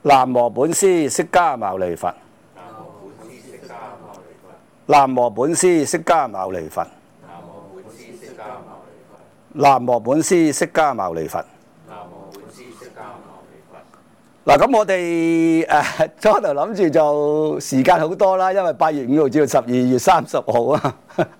南無本師釋迦牟尼佛。南無本師釋迦牟尼佛。南無本師釋迦牟尼佛。嗱，咁我哋初頭諗住就時間好多啦，因為8月5號至到12月30號啊，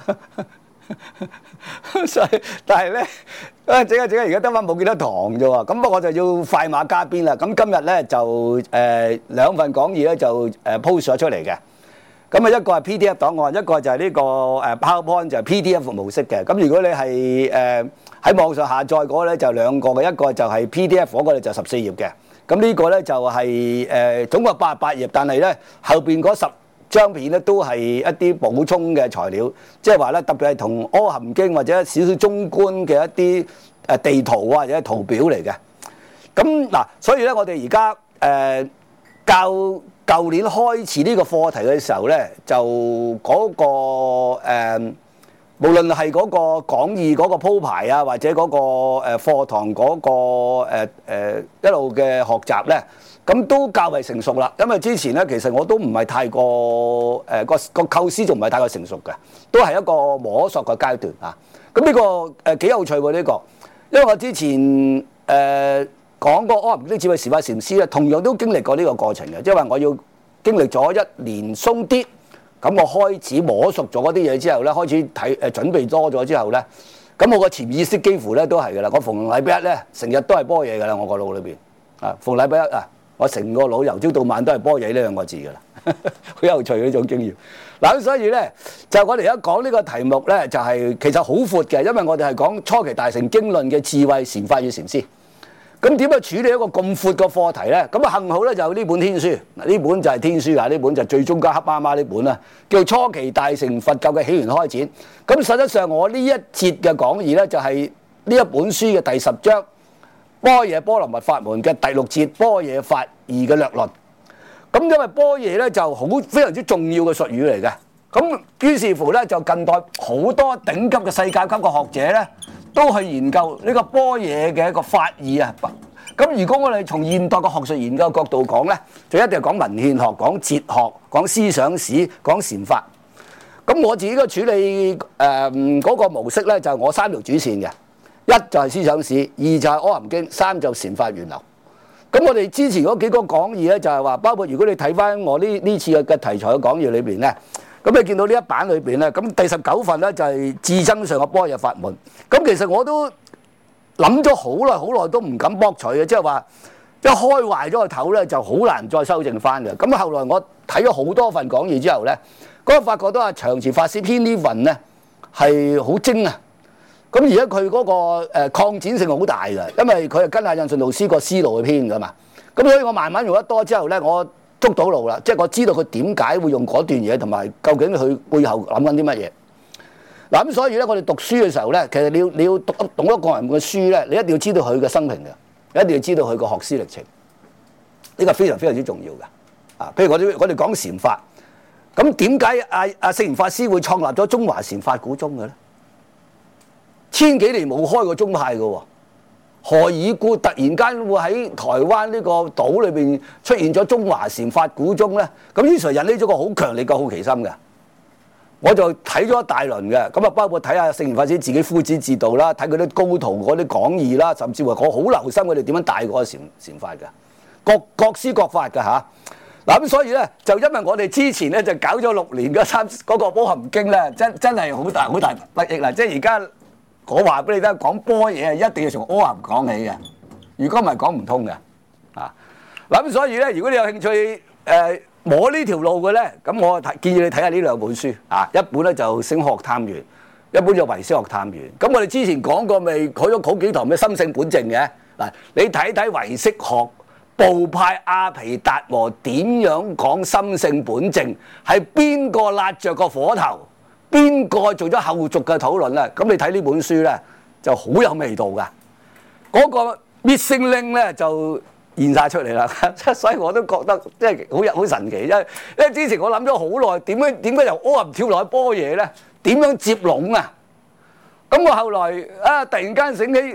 所以但係咧整下而家得翻冇幾多堂啫喎，咁我就要快馬加鞭啦。咁今日咧就兩份講義咧就post 咗出嚟嘅。咁啊一個係 PDF 檔案，一個就係呢個PowerPoint 就係 PDF 模式嘅。咁如果你係喺網上下載嗰個咧就兩個嘅，一個就係 PDF 嗰個咧就14頁嘅。咁呢個咧就係總共88頁，但係咧後邊嗰10張片咧都係一啲補充嘅材料，即係話咧特別係同《阿含經》或者少少中觀嘅一啲地圖啊或者圖表嚟嘅。咁嗱，所以咧我哋而家教舊年開始呢個課題嘅時候咧，就嗰個無論係嗰個講義嗰個鋪排啊，或者嗰個課堂嗰個一路嘅學習咧，咁都較為成熟啦。因為之前咧，其實我都唔係太過個構思仲唔係太過成熟嘅，都係一個摸索嘅階段啊。咁呢個幾有趣喎呢個，因為我之前講過阿含經智慧時法禪師咧，同樣都經歷過呢個過程嘅，即係話我要經歷咗1年鬆啲。咁我開始摸熟咗嗰啲嘢之後咧，開始準備多咗之後咧，咁我個潛意識幾乎咧都係噶啦。我逢禮拜一咧，成日都係般若噶啦，我個腦裏邊啊，逢禮拜一啊，我成個腦由朝到晚都係般若呢2個字噶啦，好有趣呢種經驗。嗱咁所以咧，就我哋而家講呢個題目咧，就係其實好闊嘅，因為我哋係講初期大乘經論嘅智慧禪法與禪師。咁點樣處理一個咁闊嘅課題咧？咁啊幸好咧就有呢本天書，呢本就係天書啊，呢本就最中間黑麻麻呢本啦，叫初期大乘佛教嘅起源開展。咁實質上我呢一節嘅講義咧，就係呢一本書嘅第10章般若波羅蜜法門嘅第6節般若法義嘅略論。咁因為般若咧就非常之重要嘅術語嚟嘅，咁於是乎咧就近代好多頂級嘅世界級嘅學者咧，都去研究呢個般若嘅一個法義啊！咁如果我哋從現代嘅學術研究角度講咧，就一定係講文獻學、講哲學、講思想史、講禪法。咁我自己嘅處理嗰個模式咧，就係我3條主線嘅，一就係思想史，二就係阿含經，三就禪法源流。咁我哋之前嗰幾個講義咧，就係話包括如果你睇翻我呢次嘅題材嘅講義裏邊咧。咁你見到呢一版裏邊咧，咁第19份咧就係至真上嘅般若法門。咁其實我都諗咗好耐都唔敢駁取嘅，即係話一開壞咗個頭咧，就好難再修正翻嘅。咁後來我睇咗好多份講義之後咧，嗰個發覺都係長慈法師編呢份咧係好精啊！咁而家佢嗰個擴展性好大嘅，因為佢係跟阿印順導師個思路去編噶嘛。咁所以我慢慢用得多之後咧，我捉到路啦，即係我知道佢點解會用嗰段嘢，同埋究竟佢背後諗緊啲乜嘢。嗱咁所以咧，我哋讀書嘅時候咧，其實你要讀一個人嘅書咧，你一定要知道佢嘅生平嘅，你一定要知道佢個學思歷程，呢個非常非常之重要嘅。啊，譬如我哋講禪法，咁點解阿聖嚴法師會創立咗中華禪法古宗嘅咧？千幾年冇開過宗派嘅喎。何以故突然間會喺台灣呢個島裏邊出現咗中華禪法古宗咧？咁於是引起咗個好強烈嘅好奇心嘅，我就睇咗一大輪嘅，咁啊包括睇下聖嚴法師自己夫子自道啦，睇佢啲高徒嗰啲講義啦，甚至乎我好留心佢哋點樣帶嗰個禪法嘅，各師各法嘅嚇。嗱咁所以咧，就因為我哋之前咧就搞咗6年嗰個阿含經咧，真係好大得益啦，即係而家。我話俾你聽，講般若一定要從阿含講起嘅，如果唔係講唔通嘅。啊，咁所以咧，如果你有興趣摸呢條路嘅咧，咁我建議你睇下呢2本書啊，一本咧就《升學探源》，一本就《唯識學探源》。咁我哋之前講過未？開咗好幾堂嘅心性本淨嘅嗱，你睇睇唯識學部派阿毗達磨點樣講心性本淨，係邊個焫着個火頭？邊個做咗後續嘅討論咧？咁你睇呢本書咧就好有味道㗎。嗰個 missing link 咧就現晒出嚟啦，所以我都覺得即係好神奇，因為之前我諗咗好耐，點解由阿含跳落去般若咧？點樣接龍啊？咁我後來突然間醒起，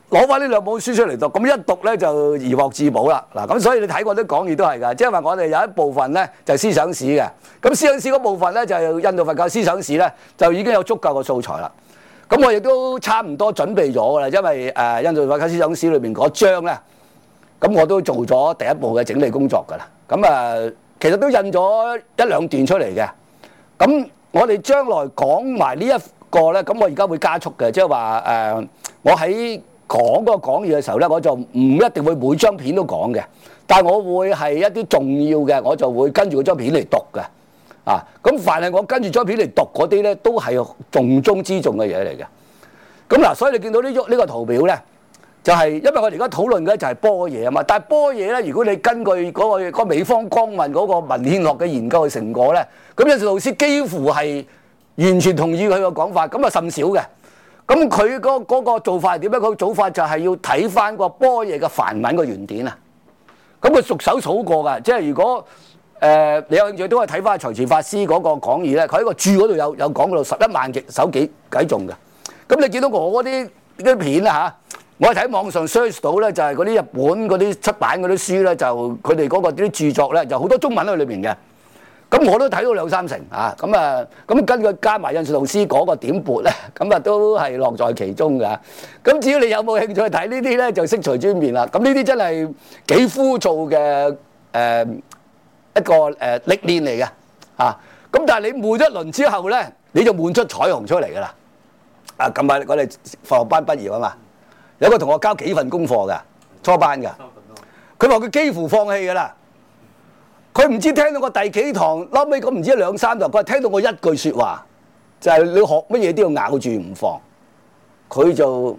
攞翻呢兩本書出嚟讀，咁一讀咧就如獲至寶啦。嗱，咁所以你睇過啲講義都係㗎，即係話我哋有一部分咧就係思想史嘅，咁思想史嗰部分咧就係印度佛教思想史咧就已經有足夠嘅素材啦。咁我亦都差唔多準備咗㗎啦，因為印度佛教思想史裏邊嗰章咧，咁我都做咗第一步嘅整理工作㗎啦。咁其實都印咗一兩段出嚟嘅。咁我哋將來講埋呢一個咧，咁我而家會加速嘅，即係話我喺講嗰個講義嘅時候咧，我就唔一定會每張片都講嘅，但係我會係一啲重要嘅，我就會跟住嗰張片嚟讀嘅。咁凡係我跟住張片嚟讀嗰啲咧，都係重中之重嘅嘢嚟嘅。咁嗱，所以你見到呢個圖表咧，就係因為我哋而家討論嘅就係般若啊嘛。但係般若咧，如果你根據嗰個美方光問嗰個文獻學嘅研究嘅成果咧，咁有陣老師幾乎係完全同意佢嘅講法，咁甚少嘅。咁佢嗰個做法係點咧？佢做法就係要睇翻個般若嘅梵文個原典啊。咁佢熟手數過㗎，即係如果你有興趣都可以睇翻財慈法師嗰個講義咧，佢喺個注嗰度有講到11萬首幾偈頌嘅。咁你見到我嗰啲片啊嚇，我喺網上 search 到咧，就係嗰啲日本嗰啲出版嗰啲書咧，就佢哋嗰個啲著作咧，就好多中文喺裏邊嘅。咁我都睇到兩三成啊，咁根據加埋印順導師嗰個點撥咧，咁都係樂在其中㗎。咁至於你有冇興趣睇呢啲咧，就悉隨尊便啦。咁呢啲真係幾枯燥嘅一個歷練嚟嘅啊。咁但係你悶一輪之後咧，你就悶出彩虹出嚟㗎啦。近日我哋佛學班畢業啊嘛，有個同學交幾份功課㗎，初班㗎，佢話佢幾乎放棄㗎啦。佢唔知聽到我第幾堂，後尾咁唔知兩三堂，佢話聽到我一句説話，就係你學乜嘢都要咬住唔放。佢就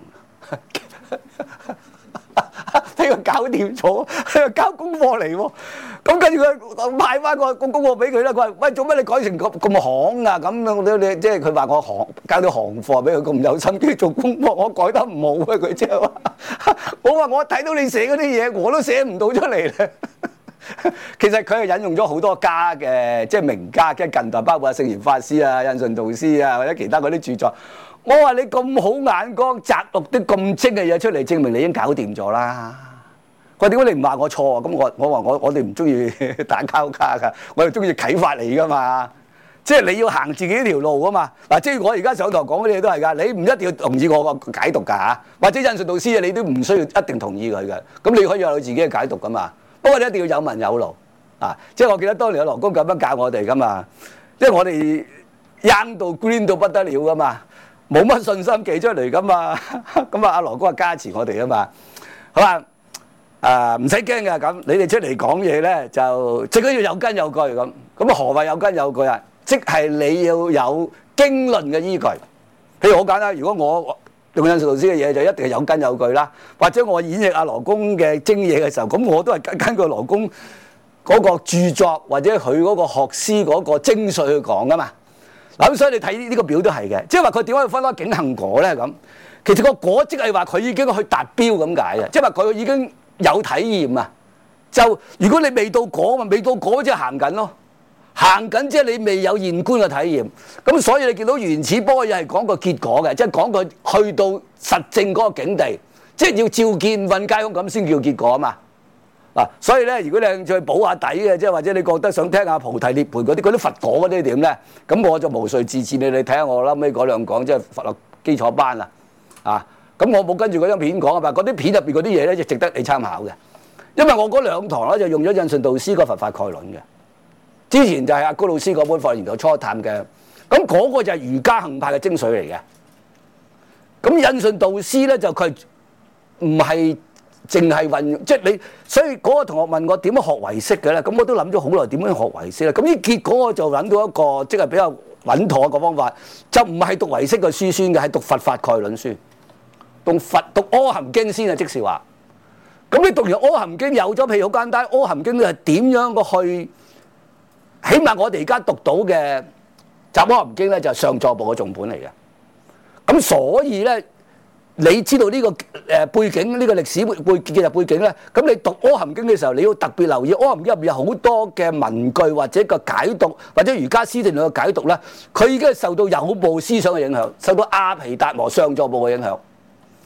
俾佢搞掂咗，交功課嚟喎。咁跟住佢派翻個功課俾佢啦。佢話：喂，做乜你改成咁行啊？咁你即係佢話我交啲行課俾佢咁有心機做功課，我改得唔好啊！佢即係話，我話我睇到你寫嗰啲嘢，我都寫唔到出嚟咧。其實佢係引用咗好多家嘅，即係名家，即係近代，包括聖嚴法師啊、印順導師啊，或者其他嗰啲著作。我話你咁好眼光，摘錄啲咁精嘅嘢出嚟，證明你已經搞掂咗啦。佢話點解你唔話我錯啊？咁我話我哋唔中意打交卡㗎，我哋中意啟發你㗎嘛。即係你要行自己條路啊嘛。嗱，即係我而家上堂講嗰啲嘢都係㗎，你唔一定要同意我個解讀㗎嚇，或者印順導師啊，你都唔需要一定同意佢嘅。咁你可以有自己嘅解讀㗎嘛。不過你一定要有文有路啊！即係我記得當年有羅公咁樣教我哋噶嘛，因為我哋 young 到 green 到不得了噶嘛，冇乜信心記出嚟噶嘛，咁阿羅公啊加持我哋啊嘛，好嘛？唔使驚嘅，咁你哋出嚟講嘢咧就最緊要有根有據咁。咁何謂有根有據啊？即係你要有經論嘅依據。譬如好簡單，如果我用印順導師嘅嘢就一定係有根有據啦，或者我演繹阿羅公嘅精嘢嘅時候，咁我都係根據羅公嗰個著作或者佢嗰個學師嗰個精髓去講噶嘛。嗱，咁所以你睇呢個表都係嘅，即係話佢點解要分開境行果咧？咁其實個果即係話佢已經去達標咁解嘅，即係話佢已經有體驗啊。就如果你未到果嘛，未到果即係行緊咯。行緊即係你未有現觀嘅體驗，咁所以你見到原始般若係講個結果嘅，即係講佢去到實證嗰個境地，即係要照見運皆空咁先叫結果啊嘛。嗱，所以咧，如果你興趣補下底嘅，即係或者你覺得想聽下菩提涅槃嗰啲佛果嗰啲點咧，咁我就無須自薦你睇下我後尾嗰兩講，即係佛學基礎班啦。咁我冇跟住嗰張片講啊嘛，嗰啲片入邊嗰啲嘢咧就值得你參考嘅，因為我嗰兩堂咧就用咗印順導師個佛法概論嘅。之前就係阿高老師嗰本佛學研究初探嘅，咁嗰個就係瑜伽行派嘅精髓嚟嘅。咁印順導師咧就佢唔係淨係運，即係你，所以嗰個同學問我點樣學唯識嘅咧，咁我都諗咗好耐點樣學唯識咧。咁呢結果我就諗到一個即係比較穩妥嘅方法，就唔係讀唯識嘅書先嘅，係讀佛法概論書，讀阿含經先啊，即是話。咁你讀完阿含經有咗，譬如好簡單，阿含經係點樣個去？起碼我哋而家讀到嘅《雜阿含經》咧，就係上座部嘅重本嚟嘅。咁所以咧，你知道呢個背景，呢個歷史背景咧，咁你讀《阿含經》嘅時候，你要特別留意《阿含經》入面有好多嘅文句或者個解讀，或者瑜伽師定論嘅解讀咧，佢已經係受到有部思想嘅影響，受到阿毗達摩上座部嘅影響。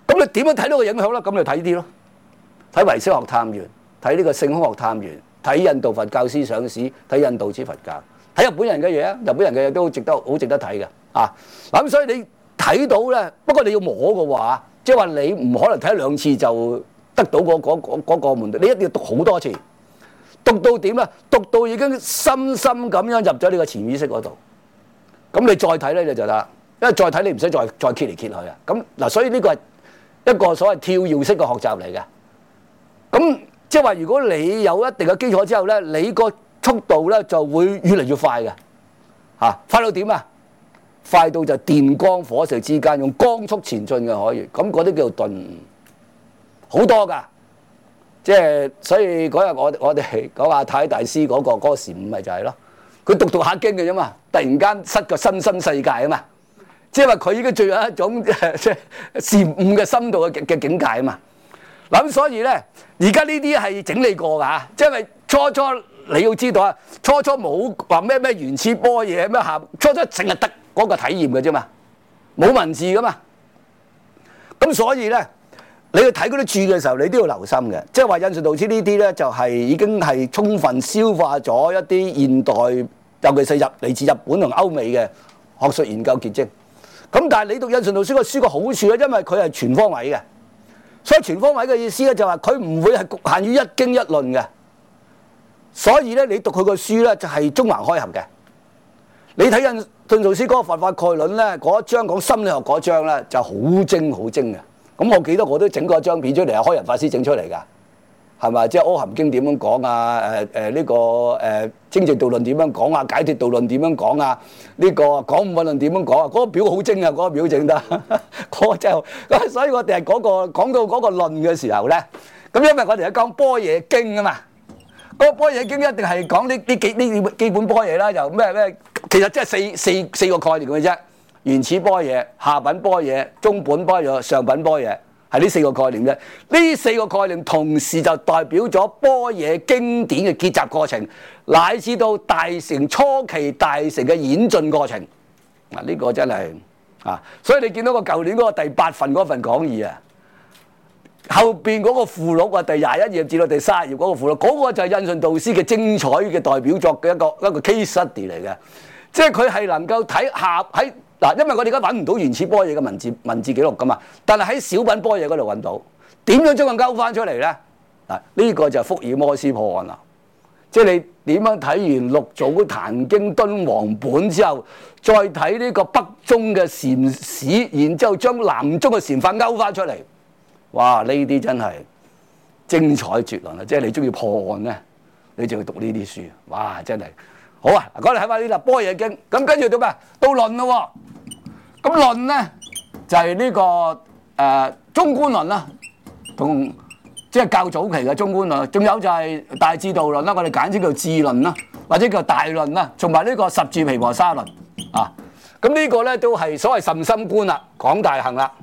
咁你點樣睇到個影響咧？咁你睇啲咯，睇唯識學探源，睇呢個性空學探源，睇印度佛教思想史，睇印度之佛教，睇日本人嘅嘢啊！日本人嘅嘢都好值得睇嘅啊！嗱咁所以你睇到咧，不過你要摸嘅話，即係話你唔可能睇一兩次就得到嗰個門道，你一定要讀好多次，讀到點咧？讀到已經深深咁樣入咗你個潛意識嗰度，咁你再睇咧你就得，因為再睇你唔使再揭嚟揭去啊！咁嗱，所以呢個係一個所謂跳躍式嘅學習嚟嘅。咁即係話，如果你有一定嘅基礎之後咧，你個速度咧就會越嚟越快嘅嚇，快到點啊？快到就電光火石之間，用光速前進嘅可以，咁嗰啲叫做頓悟，好多㗎。即係所以嗰日我哋講阿太大師嗰個禪悟咪就係咯，佢讀下經嘅啫嘛，突然間失個新世界啊嘛，即係話佢已經進入一種即係禪悟嘅深度嘅境界啊嘛。嗱咁所以咧，而家呢啲係整理過㗎嚇，即係初你要知道啊，初冇話咩原始般若咩下，初淨係得嗰個體驗嘅啫嘛，冇文字㗎嘛。咁所以咧，你去睇嗰啲注嘅時候，你都要留心嘅，即係話印順導師呢啲咧，就係已經係充分消化咗一啲現代，尤其是嚟自日本同歐美嘅學術研究結晶。咁但係你讀印順導師個書個好處咧，因為佢係全方位嘅。所以全方位嘅意思咧，就係佢唔會係局限於一經一論嘅。所以咧，你讀佢個書咧，就係中橫開合嘅。你睇印順導師嗰個佛法概論咧，嗰一章講心理學嗰章咧，就好精嘅。咁我記得我都整過一張片出嚟，係開仁法師整出嚟㗎，係咪？即係《阿含經》點樣講啊？呢個清淨道論點樣講啊？解脫道論點樣講啊？呢個廣悟論點樣講啊？嗰個表好精啊！嗰個表整得，嗰個真係。所以我哋係講到嗰個論嘅時候咧，咁因為我哋係講般若經啊嘛，嗰個般若經一定係講呢基本般若啦，又咩，其實即係四個概念嘅啫。原始般若、下品般若、中品般若、上品般若，係呢四個概念啫。呢四個概念同時就代表咗般若經典嘅結集過程，乃至到大乘初期大乘嘅演進過程。嗱，呢個真係啊！所以你見到個舊年嗰個第8份嗰份講義啊，後邊嗰個附錄啊，第21頁至到第30頁嗰個附錄，嗰個就係印順導師嘅精彩嘅代表作嘅一個 case study 嚟嘅，即係佢係能夠睇喺。嗱，因為我哋而家揾唔到原始般若嘅文字記錄噶嘛，但係喺小品般若嗰度揾到，點樣將佢勾翻出嚟咧？嗱，呢個就係福爾摩斯破案啦。即係你點樣睇完六祖壇經敦煌本之後，再睇呢個北宗嘅禪史，然之後將南宗嘅禪法勾翻出嚟，哇！呢啲真係精彩絕倫啊！即係你中意破案咧，你就要讀呢啲書，哇！真係好啊！講嚟睇翻呢度般若經，咁跟住到咩？到論咯喎。咁論咧就係呢個中觀論啦，同即係較早期嘅中觀論，仲有就係大智度論啦，我哋簡稱叫智論啦，或者叫大論啦，同埋呢個十住毗婆沙論啊。咁呢個咧都係所謂甚深觀啦，廣大行啦，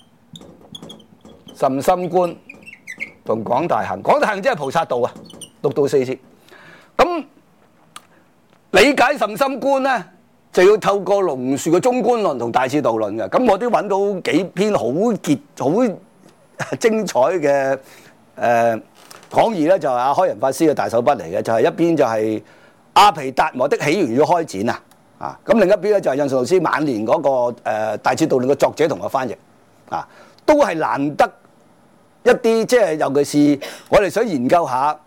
甚深觀同廣大行，廣大行即係菩薩道啊，六度四攝。咁理解甚深觀咧，就要透過龍樹嘅中觀論同大智度論嘅，咁我都揾到幾篇好精彩嘅講義咧，就係阿開仁法師嘅大手筆嚟嘅，就係一邊就係阿毗達摩的起源與開展啊，咁另一邊咧就係印順導師晚年嗰個大智度論嘅作者同埋翻譯啊，都係難得一啲，即係尤其是我哋想研究下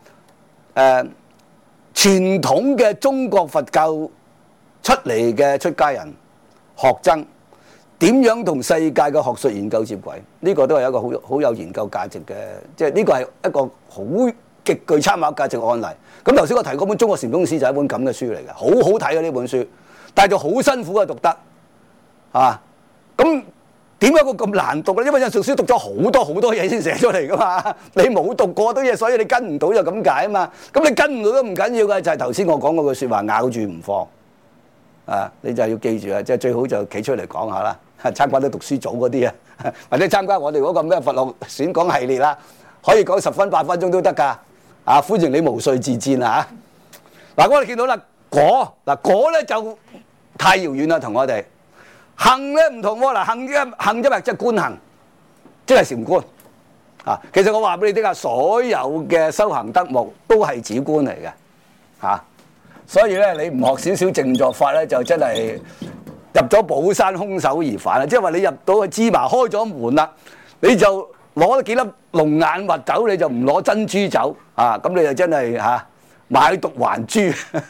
傳統嘅中國佛教出嚟嘅出家人學僧點樣同世界嘅學術研究接軌？呢個都係一個好有研究價值嘅，即係呢個係一個好極具參考價值嘅案例。咁頭先我提嗰本《中國禪宗史》就係一本咁嘅書嚟嘅，好好睇嘅呢本書，但係就好辛苦嘅讀得啊！咁點解會咁難讀咧？因為印順書讀咗好多嘢先寫出嚟噶嘛，你冇讀過啲嘢，所以你跟唔到就咁解啊嘛。咁你跟唔到都唔緊要嘅，就係頭先我講嗰句説話，咬住唔放。啊！你就要記住啊，即係最好就企出嚟講下啦，參加啲讀書組嗰啲啊，或者參加我哋嗰個咩佛學選講系列啦，可以講10分8分鐘都得㗎。啊，歡迎你無須自薦啊！嗱，我哋見到啦，果咧就太遙遠啦，同我哋行咧唔同喎。嗱，行啫嘛，即係觀行， 即係禪觀啊。其實我話俾你聽啊，所有嘅修行德目都係止觀嚟嘅嚇。所以咧，你唔學少少靜坐法咧，就真係入咗寶山空手而返啦。即係話你入到去芝麻開咗門啦，你就攞咗幾粒龍眼核酒，你就唔攞珍珠酒啊！咁你就真係買櫝還珠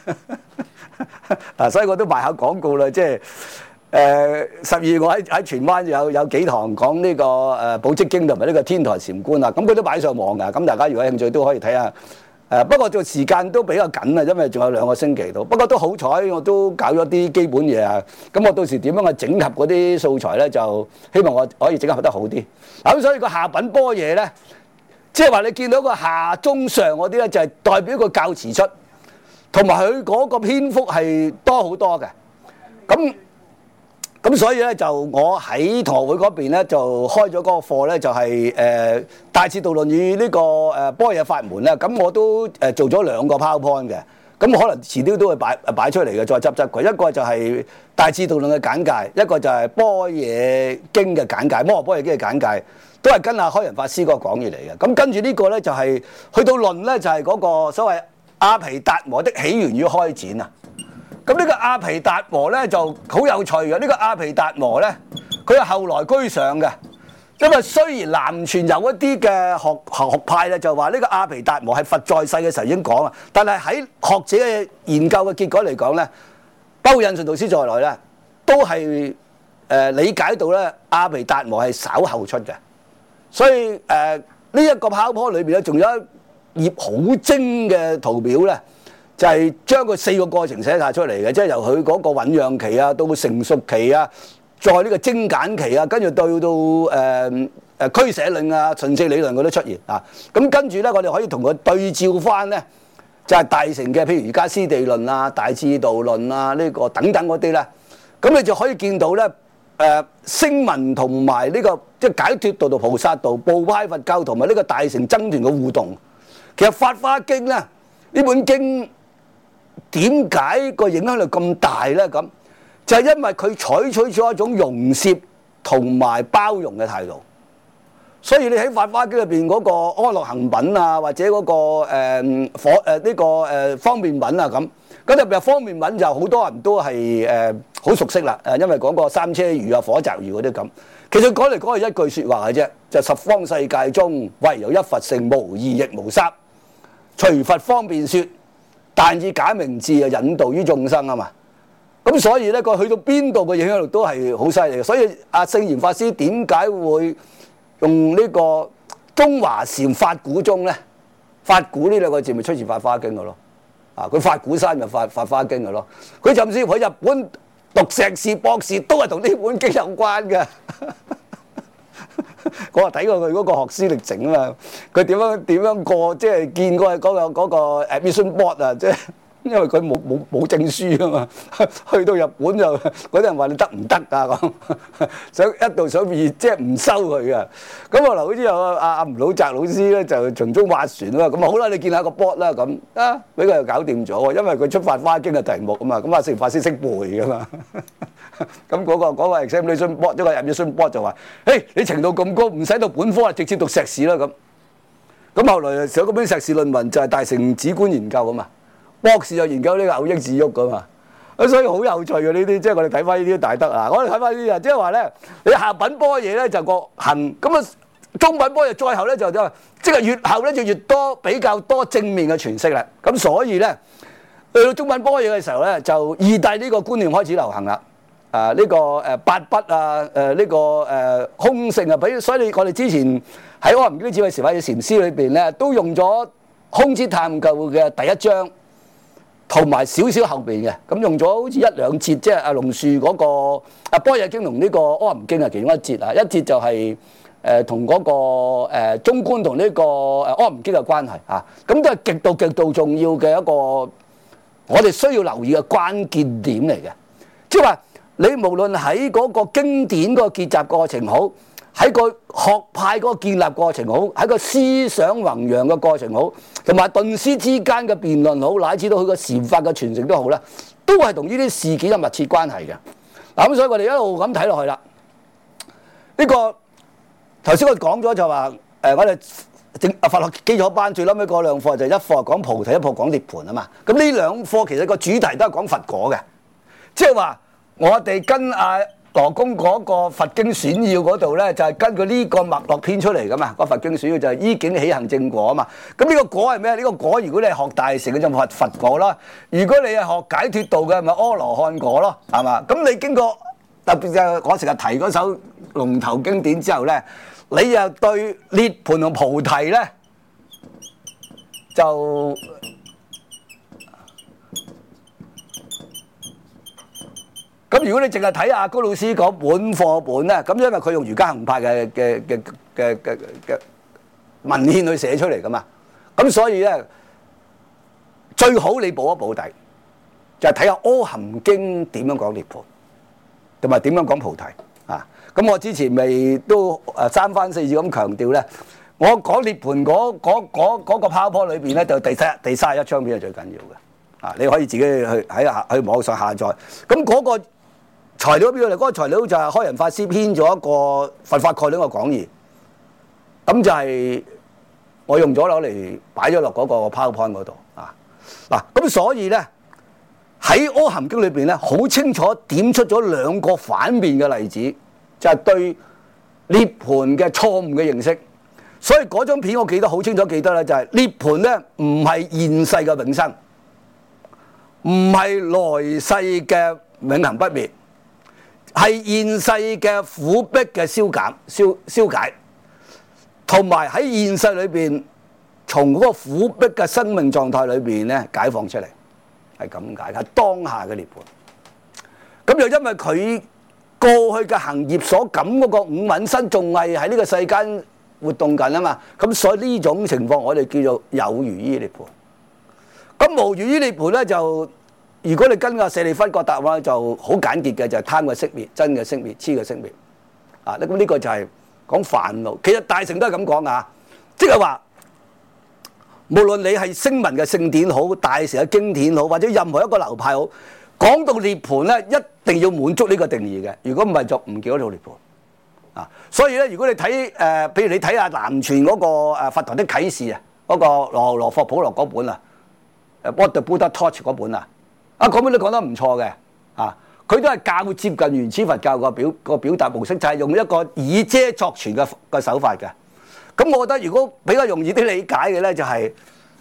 嗱，所以我都賣下廣告啦，即係12我喺荃灣有幾堂講呢個寶積經同埋呢個天台禪觀啊，咁佢都擺上網㗎，咁大家如果有興趣都可以睇下。不過做時間都比較緊啊，因為仲有2個星期到。不過都好彩，我都搞咗啲基本嘢啊。咁我到時點樣去整合嗰啲素材咧，就希望我可以整合得好啲。咁所以個下品般若咧，即係話你見到個下中上嗰啲咧，就係代表個教詞出，同埋佢嗰個篇幅係多好多嘅。咁所以咧就我喺同學會嗰邊咧就開咗嗰個課咧，就係大智度論與呢個般若法門咧。咁我都做咗2個 PowerPoint 嘅。咁可能遲啲都會擺出嚟嘅，再執佢。一個就係大智度論嘅簡介，一個就係般若經嘅簡介，摩訶般若經嘅簡介，都係跟阿開仁法師個講義嚟嘅。咁跟住呢個咧就係去到論咧，就係嗰個所謂阿毗達摩的起源與開展啊。咁呢個阿毗達摩咧就好有趣嘅，呢個阿毗達摩咧，佢係後來居上嘅，因為雖然南傳有一啲嘅學派咧就話呢個阿毗達摩係佛在世嘅時候已經講啊，但係喺學者嘅研究嘅結果嚟講咧，包括印順導師在內咧，都係理解到咧阿毗達摩係稍後出嘅，所以呢一個PowerPoint裏邊咧，仲有一頁好精嘅圖表咧。就係將佢4個過程寫晒出嚟嘅，即係由佢嗰個醞釀期啊，到成熟期啊，再呢個精簡期啊，跟住到俱舍論啊、順四理論嗰啲出現啊。咁跟住咧，我哋可以同佢對照翻咧，就係大乘嘅，譬如瑜伽師地論啊、大智度論啊呢個等等嗰啲咧。咁你就可以見到咧，聲聞同埋呢個即係解脫道同菩薩道、部派佛教同埋呢個大乘僧團嘅互動。其實《法華經》咧呢本經。點解個影響力咁大咧？咁就係因為佢採取咗一種容攝同埋包容嘅態度，所以你喺《法華經》入邊嗰個阿樂行品啊，或者嗰個方便品啊咁特別係方便品就好多人都係好熟悉啦。因為講個三車魚啊、火宅魚嗰啲咁，其實講嚟講去一句説話嘅啫，就十方世界中唯有一佛性，無二亦無三，隨佛方便說。但以假名字啊，引導於眾生啊嘛，咁所以咧，佢去到邊度嘅影響力都係好犀利嘅。所以阿聖嚴法師點解會用呢個中華禪法鼓中咧？法鼓呢2個字咪出自《法華經》嘅咯，佢法鼓山就法華經嘅咯。佢甚至乎喺日本讀碩士、博士都係同呢本經有關嘅。我話睇過佢嗰個學師歷程啊嘛，佢點樣過，即係見過嗰個 admission board 啊，即係因為佢冇證書啊嘛，去到日本就嗰啲人話你得唔得啊咁，想即係唔收佢啊。咁後來好似有阿吳老澤老師咧就從中斡旋啦，咁好啦，你見下個 board 啦咁俾佢又搞掂咗，因為佢出法華經嘅題目啊嘛，咁阿聖嚴法師識背噶嘛。咁嗰個 examination board 一個 admission board 就話：你程度咁高，唔使讀本科，直接讀碩士啦咁。咁後來寫嗰本碩士論文就係大乘止觀研究啊嘛，博士就研究呢個偶益自郁噶嘛。所以好有趣嘅呢啲，即係我哋睇翻呢啲大德啊。我哋睇翻呢啲啊，即係話咧，你下品般若咧就個行，咁啊中品般若再後咧就即係越後咧就越多比較多正面嘅詮釋啦。咁所以咧去到中品般若嘅時候咧，就義諦呢個觀念開始流行啦。呢個八不啊，呢個空性啊，所以我哋之前喺《阿含經智慧時法與禪師》裏邊咧，都用咗空之探究嘅第1章，同埋少少後邊嘅，咁用咗好似1-2節，即係阿龍樹嗰個般若經同呢個《阿含經》係其中一節啊，一節就係同嗰個中觀同呢個阿含經嘅關係啊，咁都係極度重要嘅一個我哋需要留意嘅關鍵點嚟嘅，即係話。你無論喺嗰個經典嗰個結集過程好，喺個學派嗰個建立過程好，喺個思想弘揚嘅過程好，同埋頓師之間嘅辯論好，乃至到佢個禪法嘅傳承都好啦，都係同呢啲事件有密切關係嘅。嗱咁，所以我哋一路咁睇落去啦。呢個頭先我講咗就話我哋佛學基礎班最撚尾嗰兩課就一課係講菩提，一課講涅槃啊嘛。咁呢兩課其實個主題都係講佛果嘅，即係話我哋跟阿羅公嗰個佛經選要嗰度咧，就係根據呢個脈絡編出嚟噶嘛。個佛經選要就係依境起行正果啊嘛。咁呢個果係咩？呢個果如果你係學大乘嘅就佛果啦；如果你係學解脫道嘅，咪阿羅漢果咯，係嘛？咁你經過特別就我成日提嗰首龍頭經典之後咧，你又對涅槃同菩提咧就咁。如果你淨係睇阿高老師嗰本課本咧，咁因為佢用瑜伽行派嘅文獻去寫出嚟噶嘛，咁所以咧最好你補一補底，就係睇下《阿含經》點樣講涅槃，同埋點樣講菩提啊。咁我之前咪都三番四次咁強調咧，我講涅槃嗰個 PowerPoint 裏邊咧，就第31張片係最緊要嘅啊！你可以自己去網上下載。咁嗰個材料邊度嚟？嗰個材料就係開仁法師編咗一個佛法概念嘅講義，咁就係我用咗攞嚟擺咗落嗰個 PowerPoint 嗰度啊！嗱，咁所以咧喺《阿含經》裏邊咧，好清楚點出咗兩個反面嘅例子。就係對涅槃嘅錯誤嘅認識，所以嗰張片我記得好清楚，記得咧就係涅槃咧唔係現世嘅永生，唔係來世嘅永恆不滅，係現世嘅苦逼嘅消解，同埋喺現世裏邊從嗰個苦逼嘅生命狀態裏邊咧解放出嚟，係咁解，係當下嘅涅槃。咁又因為佢過去嘅行業所感嗰個五蘊身仲係喺呢個世間活動緊啊嘛，咁所以呢種情況我哋叫做有餘依涅槃。咁無餘依涅槃咧就，如果你跟個舍利弗個答案就好簡潔嘅，就係貪嘅熄滅、真嘅熄滅、痴嘅熄滅。啊，咁呢個就係講煩惱。其實大乘都係咁講啊，即係話無論你係聲聞嘅聖典好、大乘嘅經典好，或者任何一個流派好，講到涅槃咧，一定要滿足呢個定義嘅。如果唔係就唔叫做涅槃啊。所以咧，如果你睇譬如你睇下南傳嗰個佛陀的啟示啊，嗰個羅霍普羅嗰本啊，What the Buddha Taught 嗰本啊，嗰本都講得唔錯嘅啊。佢都係較接近原始佛教個表達模式，就係用一個以遮作傳嘅手法嘅。咁我覺得如果比較容易啲理解嘅咧，就係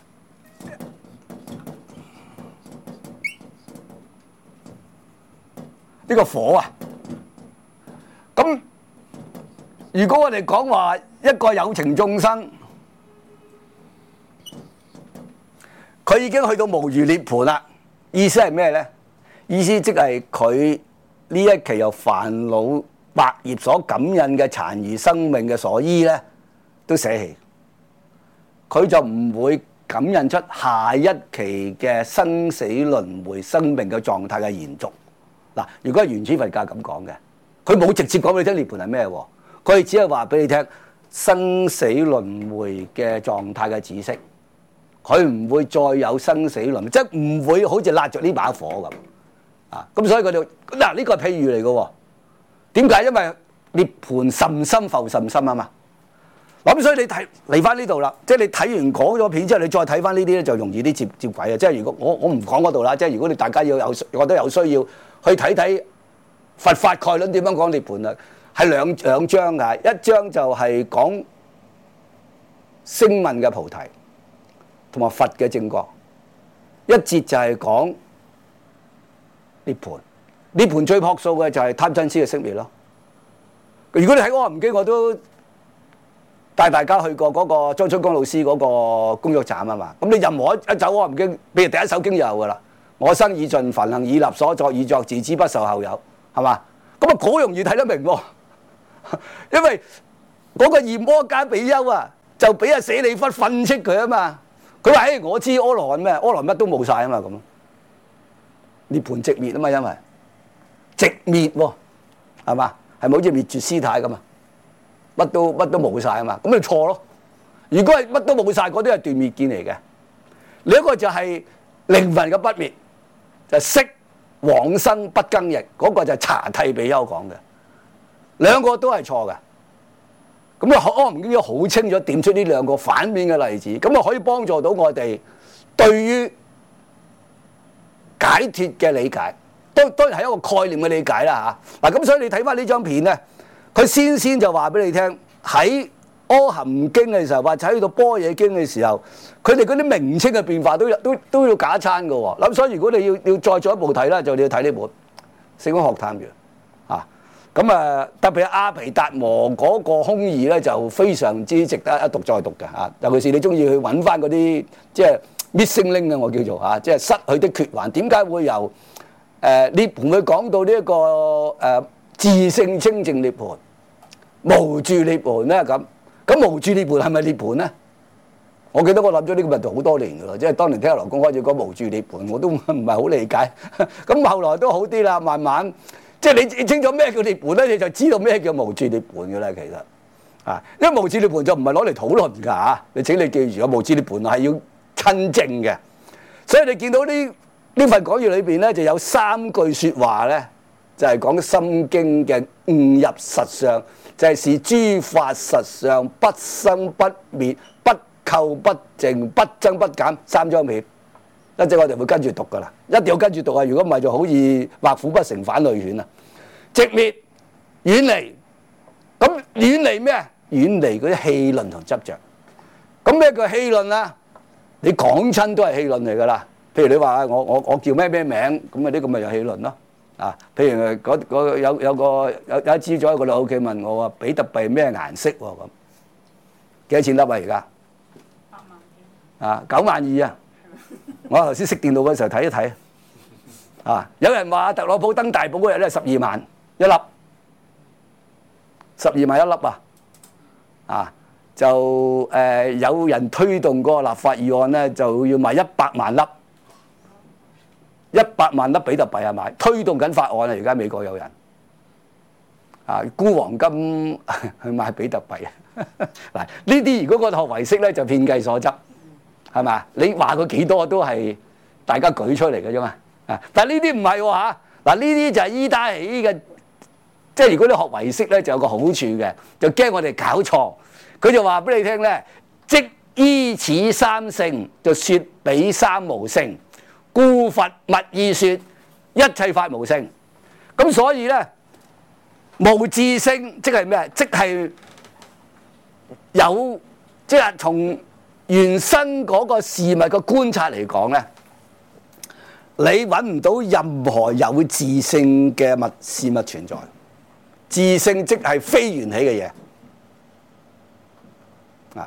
呢個火啊！咁如果我哋講話一個有情眾生，佢已經去到無餘涅槃啦，意思係咩咧？意思即係佢呢一期由煩惱百業所感應嘅殘餘生命嘅所依咧，都捨棄，佢就唔會感應出下一期嘅生死輪迴生命嘅狀態嘅延續。嗱，如果係原始佛教咁講嘅，佢冇直接講俾你聽涅槃係咩喎？佢只係話俾你聽生死輪迴嘅狀態嘅止息，佢唔會再有生死輪迴，即係唔會好似焫着呢把火咁啊！咁所以佢哋嗱呢個係譬喻嚟嘅喎。點解？因為涅槃甚深浮甚深啊嘛。咁所以你睇嚟翻呢度啦，即係你睇完嗰咗片之後，你再睇翻呢啲咧就容易啲接軌啊！即係如果我唔講嗰度啦，即係如果你大家要覺得有需要去睇睇佛法概論點樣講涅槃啊，係兩章㗎，一章就係講聲聞嘅菩提同埋佛嘅正覺，一節就係講涅槃。涅槃最樸素嘅就係貪嗔癡嘅熄滅咯。如果你睇《阿含經》，我都帶大家去過嗰個張春光老師嗰個工作站啊嘛。咁你任何一走《阿含經》，譬如第一首經就有噶啦。我生已盡，梵行已立，所作已作，自知不受後有，係嘛？咁啊好容易睇得明喎，因為嗰個焰摩迦比丘啊，就俾阿舍利弗訓斥佢啊嘛。佢話：我知阿羅漢咩？阿羅乜都冇晒啊嘛咁。涅槃寂滅啊嘛，因為寂滅喎，係嘛？係咪好似滅絕師太咁啊？乜都冇晒啊嘛，咁咪錯咯。如果係乜都冇晒，嗰啲係斷滅見嚟嘅。另一個就係靈魂嘅不滅，就係識往生不更易，嗰個就係查剃比丘講嘅。兩個都係錯嘅。 咁啊，《阿含經》好清楚點出呢兩個反面嘅例子，咁啊可以幫助到我哋對於解脫嘅理解，當然係一個概念嘅理解啦嚇。嗱咁所以你睇翻呢張片咧，佢先就話俾你聽喺《阿含經》嘅時候，或者喺到《般若經》嘅時候，佢哋嗰啲名稱嘅變化都要假餐嘅喎。咁所以如果你要再進一步睇啦，就你要睇呢本《聖空學探員》啊。咁啊，特別係阿毗達摩嗰個空義咧，就非常之值得一讀再讀嘅嚇。尤其是你中意去揾翻嗰啲即係 missing link 啊，我叫做嚇，即係失去的缺環。點解會由涅槃會講到呢一個自性清淨涅槃、無住涅槃咧？咁無住涅槃係咪涅槃咧？我記得我諗咗呢個問題好多年㗎啦，即係當年聽阿羅公開始講無住涅槃，我都唔係好理解。咁後來都好啲啦，慢慢。即係你清楚咩叫涅槃咧，你就知道咩叫無住涅槃嘅啦。其實啊，因為無住涅槃就唔係攞嚟討論㗎嚇。你請你記住，無住涅槃係要親證嘅。所以你見到呢份講義裏邊咧，就有3句説話咧，就係講《心經》嘅悟入實相，就係是諸法實相，不生不滅，不垢不淨，不增不減3張片。一陣我哋會跟住讀㗎啦，一定要跟住讀啊！如果唔係就好易畫虎不成反類犬啊！寂滅遠離，咁遠離咩？遠離嗰啲戲論同執着。咁咩叫戲論啊？你講親都係戲論嚟㗎啦。譬如你話我叫咩名，咁啊呢個咪有戲論咯。啊，譬如有一朝早一個老屋企問我話比特幣咩顏色喎咁？幾多錢粒啊而家？8萬幾。啊，92000啊！我頭先識電腦嗰時候睇一睇，啊！有人話特朗普登大寶嗰日咧12萬一粒，12萬一粒啊！啊，就有人推動嗰個立法議案咧，就要買100萬粒，100萬粒比特幣係咪？推動緊法案啊！而家美國有人啊沽黃金去買比特幣啊！嗱，呢啲如果個學唯識咧，就遍計所執。係嘛？你話佢幾多都係大家舉出嚟嘅啫嘛。啊！但係呢啲唔係喎嚇。嗱，呢啲就係依家起嘅，即係如果你學唯識咧，就有個好處嘅，就驚我哋搞錯。佢就話俾你聽咧，即依此三性，就説彼三無性，故佛勿意説一切法無性。咁所以咧，無自性即係咩？即係有，即係從原生嗰個事物嘅觀察嚟講咧，你揾唔到任何有自性嘅事物存在。自性即係非緣起嘅嘢，啊，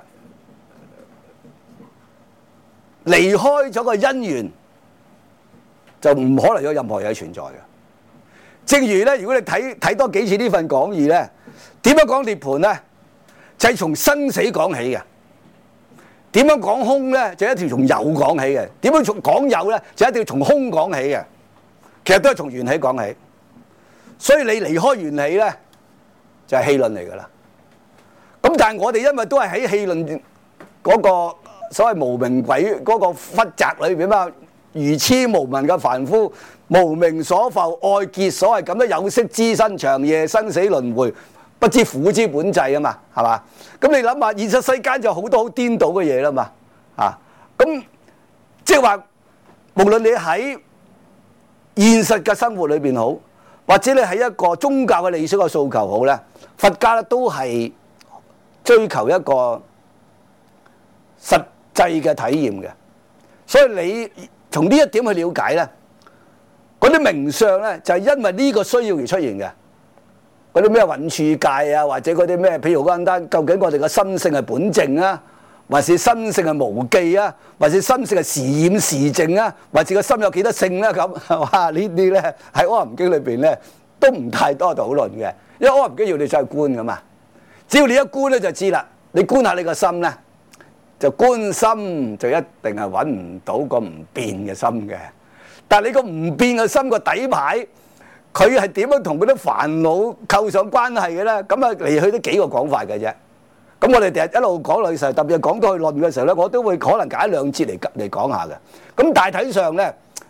離開咗個因緣，就唔可能有任何嘢存在嘅。正如咧，如果你睇多幾次呢份講義咧，點樣講涅槃咧，就係從生死講起嘅。點樣講空咧，就一定要從有講起嘅；點樣講有咧，就一定要從空講起嘅。其實都係從緣起講起。所以你離開緣起咧，就係戲論嚟㗎啦。咁但係我哋因為都係喺戲論嗰個所謂無明鬼嗰個窟宅裏邊嘛，愚痴無明嘅凡夫，無明所浮，愛結所謂咁多有識之身，長夜生死輪迴。不知苦之本際啊嘛，係嘛？咁你諗下，現實世間就好多好顛倒嘅嘢啦嘛，啊！咁即係話，無論你喺現實嘅生活裏邊好，或者你喺一個宗教嘅理想嘅訴求好咧，佛家咧都係追求一個實際嘅體驗嘅。所以你從呢一點去了解咧，嗰啲名相咧就係因為呢個需要而出現嘅。嗰啲咩蘊處界啊，或者嗰啲咩，譬如好簡單，究竟我哋嘅心性係本淨啊，還是心性係無記啊，還是心性係時染時淨啊，還是個心有幾多性咧？咁哇，呢啲咧喺《阿含經》裏邊咧都唔太多討論嘅，因為《阿含經》要你再觀噶嘛。只要你一觀咧就知啦，你觀下你個心咧，就觀心就一定係揾唔到個唔變嘅心嘅。但係你個唔變嘅心個底牌，佢係點樣同嗰啲煩惱構上關係嘅咧？咁啊嚟去都幾個講法嘅啫。咁我哋第日一路講落去時候，特別係講到去論嘅時候咧，我都會可能揀2節嚟講下嘅。咁大體上咧，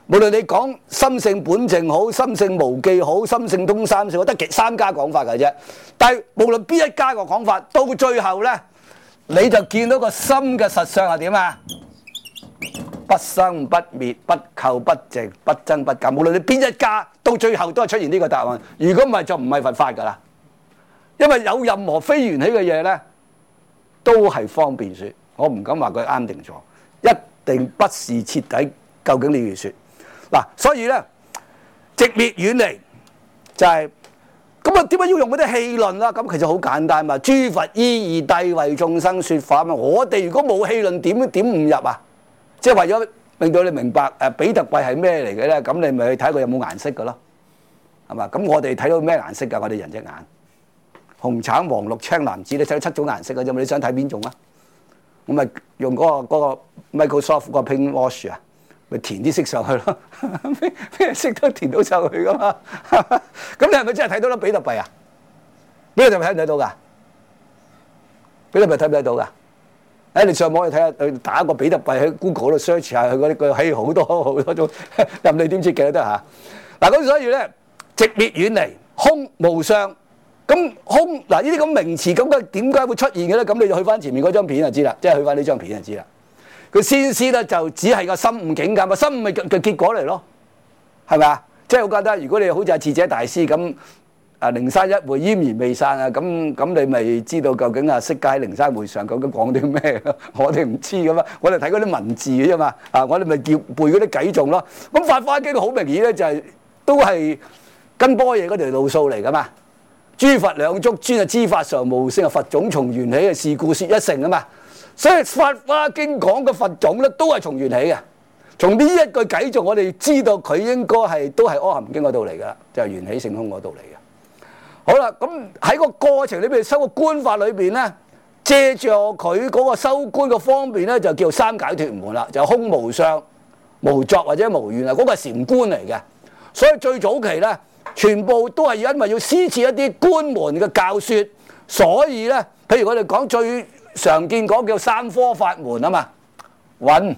無論你講心性本淨好、心性無記好、心性通三性好，得三家講法嘅啫。但係無論邊一家個講法，到最後咧，你就見到個心嘅實相係點啊？不生不滅，不垢不淨，不增不減。無論你邊一家，到最後都係出現呢個答案。如果唔係，就唔係佛法㗎啦。因為有任何非緣起嘅嘢咧，都係方便說。我唔敢話佢啱定錯，一定不是徹底。究竟你要說嗱，所以咧寂滅遠離就係咁啊？點解要用嗰啲戲論啦？咁其實好簡單嘛。諸佛依義諦為眾生說法嘛。我哋如果冇戲論，點悟入啊？即係為咗令到你明白比特幣係咩嚟嘅咧，咁你咪去睇佢有冇顏色嘅咯，係嘛？咁我哋睇到咩顏色㗎？我哋人隻眼紅橙黃綠青藍紫，你睇到7種顏色嘅啫嘛？你想睇邊種啊？我咪用嗰個 Microsoft 個 Paint Wash 啊，咪填啲色上去咯，咩色都填到上去噶嘛。咁你係咪真係睇到粒比特幣啊？比特幣睇唔睇到㗎？比特幣睇唔睇到㗎？你上網去睇下，去打個比特幣喺 Google 度 search 下佢嗰啲，佢係好多種，任你點設計都得嚇。嗱，咁所以咧，寂滅遠離，空無相。咁空嗱呢啲咁名詞，咁嘅點解會出現嘅咧？咁你就去翻前面嗰張片就知啦，即係去翻呢張片就知啦。佢先師咧就只係個心悟境界，個心悟咪嘅結果嚟咯，係咪啊？即係好簡單。如果你好似阿智者大師咁，靈山一會煙然未散啊，咁你咪知道究竟釋迦喺靈山會上究竟講啲咩咯？我哋唔知噶嘛，我哋睇嗰啲文字嘅啫嘛。我哋咪叫背嗰啲偈頌咯。咁《法華經》好明顯咧，就係都係跟般若嗰條路數嚟噶嘛。諸佛兩足尊啊，知法常無性啊，佛種從緣起嘅，是故說一乘啊嘛。所以《法華經》講嘅佛種咧，都係從緣起嘅。從呢一句偈頌，我哋知道佢應該係都係《阿含經》嗰度嚟噶，就係緣起性空嗰度嚟嘅。好啦，咁喺個過程裏邊修個觀法裏邊咧，借助佢嗰個修觀嘅方便咧，就叫三解脫門啦，就空無相、無作或者無願啊，嗰個係禪觀嚟嘅。所以最早期咧，全部都係因為要施設一啲觀門嘅教説，所以咧，譬如我哋講最常見嗰叫三科法門啊嘛，蘊、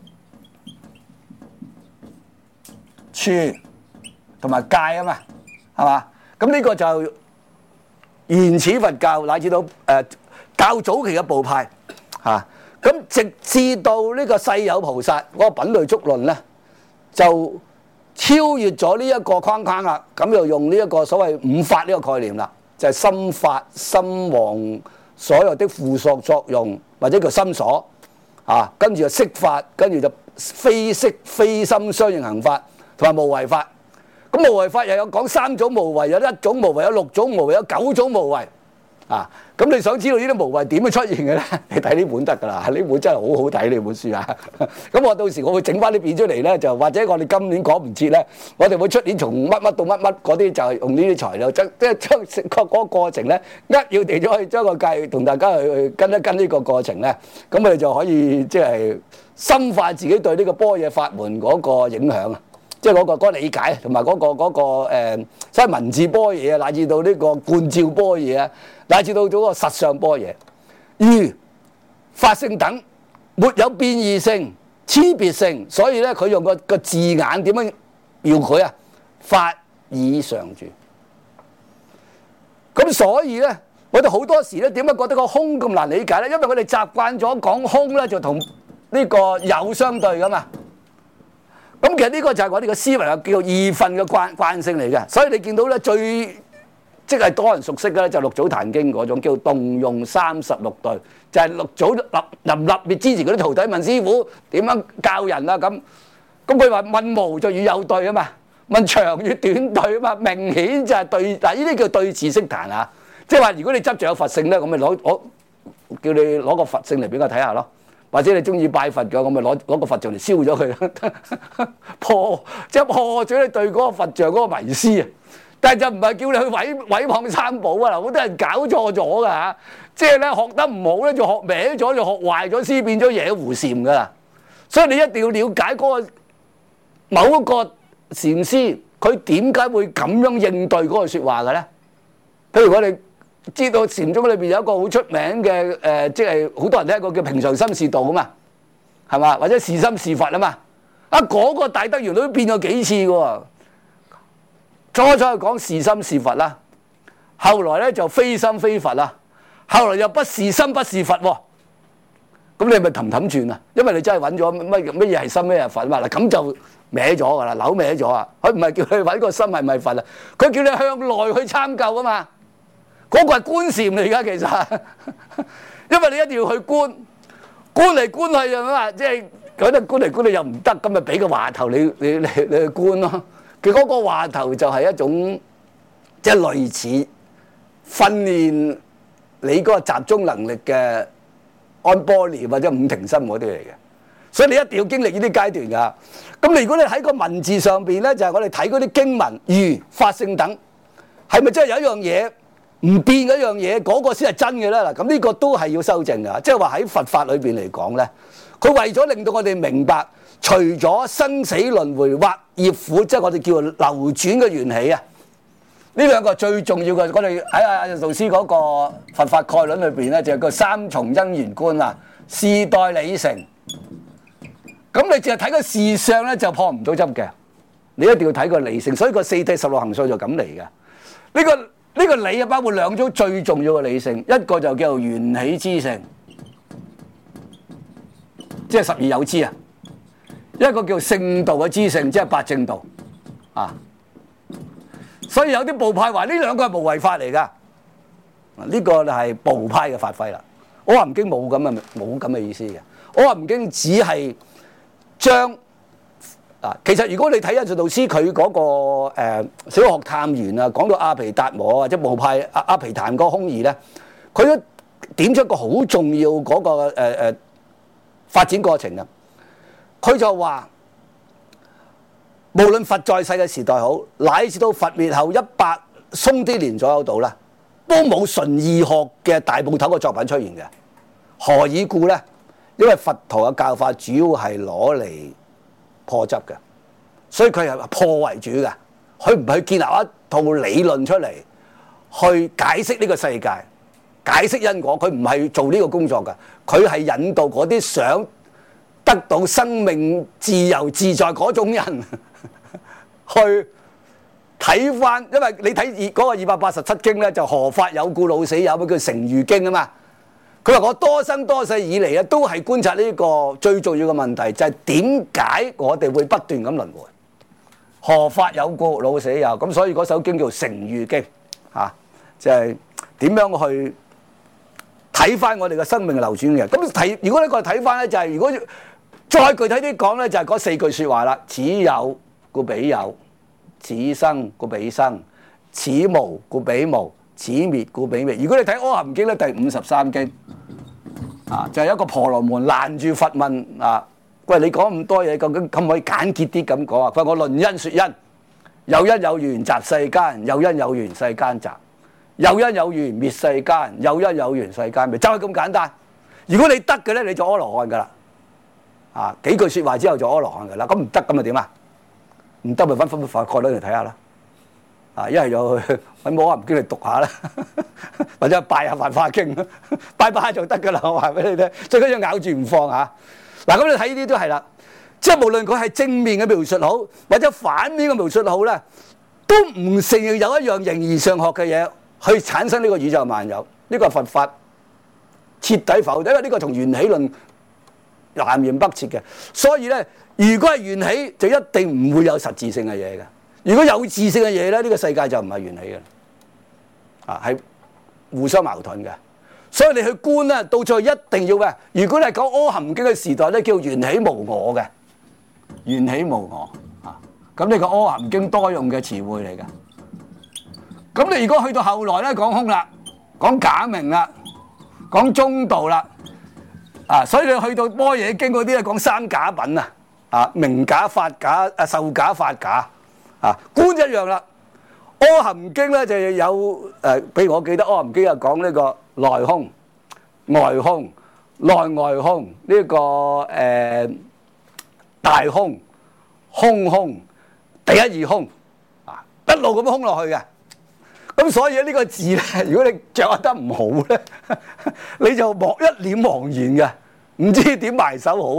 處同埋界啊嘛，係嘛？咁呢個就原始佛教乃至到較早期嘅部派嚇，咁直至到呢個世有菩薩嗰個品類足論咧，就超越咗呢一個框框啦。咁又用呢一個所謂五法呢個概念啦，就係心法、心王所有的附屬作用，或者叫心所啊，跟住就色法，跟住就非色非心相應行法，同埋無為法。咁無為法又有講3種無為，有1種無為，有6種無為，有9種無為啊！咁你想知道呢啲無為點樣出現嘅咧？你睇呢本得㗎啦，呢本真係好好睇呢本書啊！咁我到時我會整翻啲片出嚟咧，就或者我哋今年講唔切咧，我哋會出年從乜到乜嗰啲就係用呢啲材料，即係將嗰個過程咧，扼要地咗去將個計同大家去跟一跟呢個過程咧，咁我哋就可以即係深化自己對呢個般若法門嗰個影響啊！即係嗰個理解同埋嗰個所謂文字般若啊，乃至到呢個觀照般若啊，乃至到嗰個實相般若，如法性等沒有變異性、差別性，所以咧佢用個字眼點樣描佢啊？法以常住。咁所以咧，我哋好多時咧點解覺得個空咁難理解咧？因為我哋習慣咗講空咧，就同呢個有相對噶嘛。咁其實呢個就係我哋嘅思維叫做二分嘅慣性嚟嘅，所以你見到咧最即係多人熟悉嘅咧就六祖壇經嗰種叫動用36對，就係六祖臨立滅之前嗰啲徒弟問師傅點樣教人啊咁佢話問無就與有對啊嘛，問長與短對啊嘛，明顯就係對，嗱呢啲叫對治識壇啊，即係話如果你執著有佛性咧，咁咪我叫你攞個佛性嚟俾我睇下咯。或者你中意拜佛嘅，我咪攞個佛像嚟燒咗佢，破咗你對嗰個佛像嗰個迷思啊！但係就唔係叫你去毀謗三寶啊！好多人搞錯咗㗎嚇，即係咧學得唔好咧，就學歪咗，就學壞咗，先變咗野狐禪㗎啦。所以你一定要了解嗰個某一個禪師，佢點解會咁樣應對嗰個説話嘅咧？譬如我哋知道禪宗裏邊有一個好出名嘅即係好多人聽過叫平常心是道啊嘛，係嘛？或者是心是佛啊嘛。 嗰個大德元都變咗幾次嘅喎。初初係講是心是佛啦，後來咧就非心非佛啦，後來又不是心不是佛喎。咁你咪氹氹轉啊？因為你真係揾咗乜嘢係心，咩係佛啊嘛。嗱，咁就歪咗㗎啦，扭歪咗啊！佢唔係叫你揾個心係咪佛啊？佢叫你向內去參究啊嘛。嗰個係觀禪嚟㗎，其實，因為你一定要去觀嚟觀去啊嘛，即係講得觀嚟觀去又唔得，咁咪俾個話頭你去觀咯。佢嗰個話頭就係一種即係類似訓練你嗰個集中能力嘅安波尼或者五停心嗰啲嚟嘅，所以你一定要經歷呢啲階段㗎。咁如果你喺個文字上邊咧，就係我哋睇嗰啲經文如法性等，係咪真係有一樣嘢唔變嗰樣嘢，嗰個先係真嘅咧？嗱，咁呢個都係要修正㗎。即係話喺佛法裏邊嚟講咧，佢為咗令到我哋明白，除咗生死輪迴或業苦，即係我哋叫做流轉嘅緣起啊，呢兩個最重要嘅。我哋喺阿導師嗰個佛法概論裏邊咧，就係個三重因緣觀啊，事待理成。咁你淨係睇個事相咧，就破唔到執嘅。你一定要睇個理性，所以個四諦十六行相就咁嚟嘅。呢個理啊，包括兩種最重要嘅理性，一個就叫做緣起之性，即係十二有支啊；一個叫聖道嘅知性，即係八正道啊。所以有啲部派話呢兩個係無為法嚟㗎，呢個係部派嘅發揮啦。阿含經冇咁嘅意思嘅，阿含經只係將其實如果你睇印順導師佢嗰個小學探源啊，講到阿毗達摩或者部派阿毗曇嗰個空義咧，佢都點出一個好重要嗰個發展過程啊。佢就話，無論佛在世嘅時代好，乃至到佛滅後100鬆啲年左右到啦，都冇純義學嘅大部頭嘅作品出現嘅。何以故咧？因為佛陀嘅教法主要係攞嚟破執嘅，所以佢係破為主嘅。佢唔係建立一套理論出嚟去解釋呢個世界、解釋因果，佢唔係做呢個工作嘅。佢係引導嗰啲想得到生命自由自在嗰種人去睇翻，因為你睇嗰個287經咧，就何法有故老死有，叫成喻經啊嘛。佢話我多生多世以嚟咧，都係觀察呢個最重要嘅問題，就係點解我哋會不斷咁輪迴？何法有故老死有？咁所以嗰首經叫成喻經就係點樣去睇翻我哋嘅生命流轉嘅。咁如果呢個睇翻咧，就係如果再具體啲講咧，就係嗰4句説話啦。此有故彼有，此生故彼生，此無故彼無，此滅故彼滅。如果你睇《阿含經》咧，第53經就係一個婆羅門攔住佛問喂，你講咁多嘢，究竟可唔可以簡潔啲咁講啊？佢話我論因説因，有因有緣集世間，有因有緣世間集，有因有緣滅世間，有因有緣世間滅，就係咁簡單。如果你得嘅咧，你就阿羅漢噶啦。幾句説話之後就阿羅漢噶啦。咁唔得咁咪點啊？唔得咪揾佛法概論嚟睇下啦。一係就去揾《阿含經》嚟讀下啦，或者拜下《法華經》，拜拜就得噶啦。我話俾你聽，最緊要咬住唔放嚇。嗱，咁你睇呢啲都係啦，即係無論佢係正面嘅描述好，或者反面嘅描述好咧，都唔承認有一樣形而上學嘅嘢去產生呢個宇宙萬有。呢個係佛法徹底否定，因為呢個同緣起論南轅北轍嘅。所以咧，如果係緣起，就一定唔會有實質性嘅嘢嘅。如果有自性嘅嘢咧，呢個世界就唔係緣起嘅，係互相矛盾嘅。所以你去觀咧，到最後一定要嘅。如果你係講《阿含經》嘅時代咧，叫緣起無我嘅，緣起無我咁呢個《阿含經》多用嘅詞彙嚟嘅。咁你如果去到後來咧，講空啦，講假名啦，講中道啦，所以你去到《般若經》嗰啲咧，講三假品名假、法假、受假、法假觀一樣啦。《阿含經》咧就有譬如我記得《阿含經》係講呢個內空、外空、內外空，呢個大空、空空、第一二空一路咁樣空落去嘅。咁所以呢個字咧，如果你掌握得唔好咧，你就一臉茫然嘅，唔知點埋手好啊！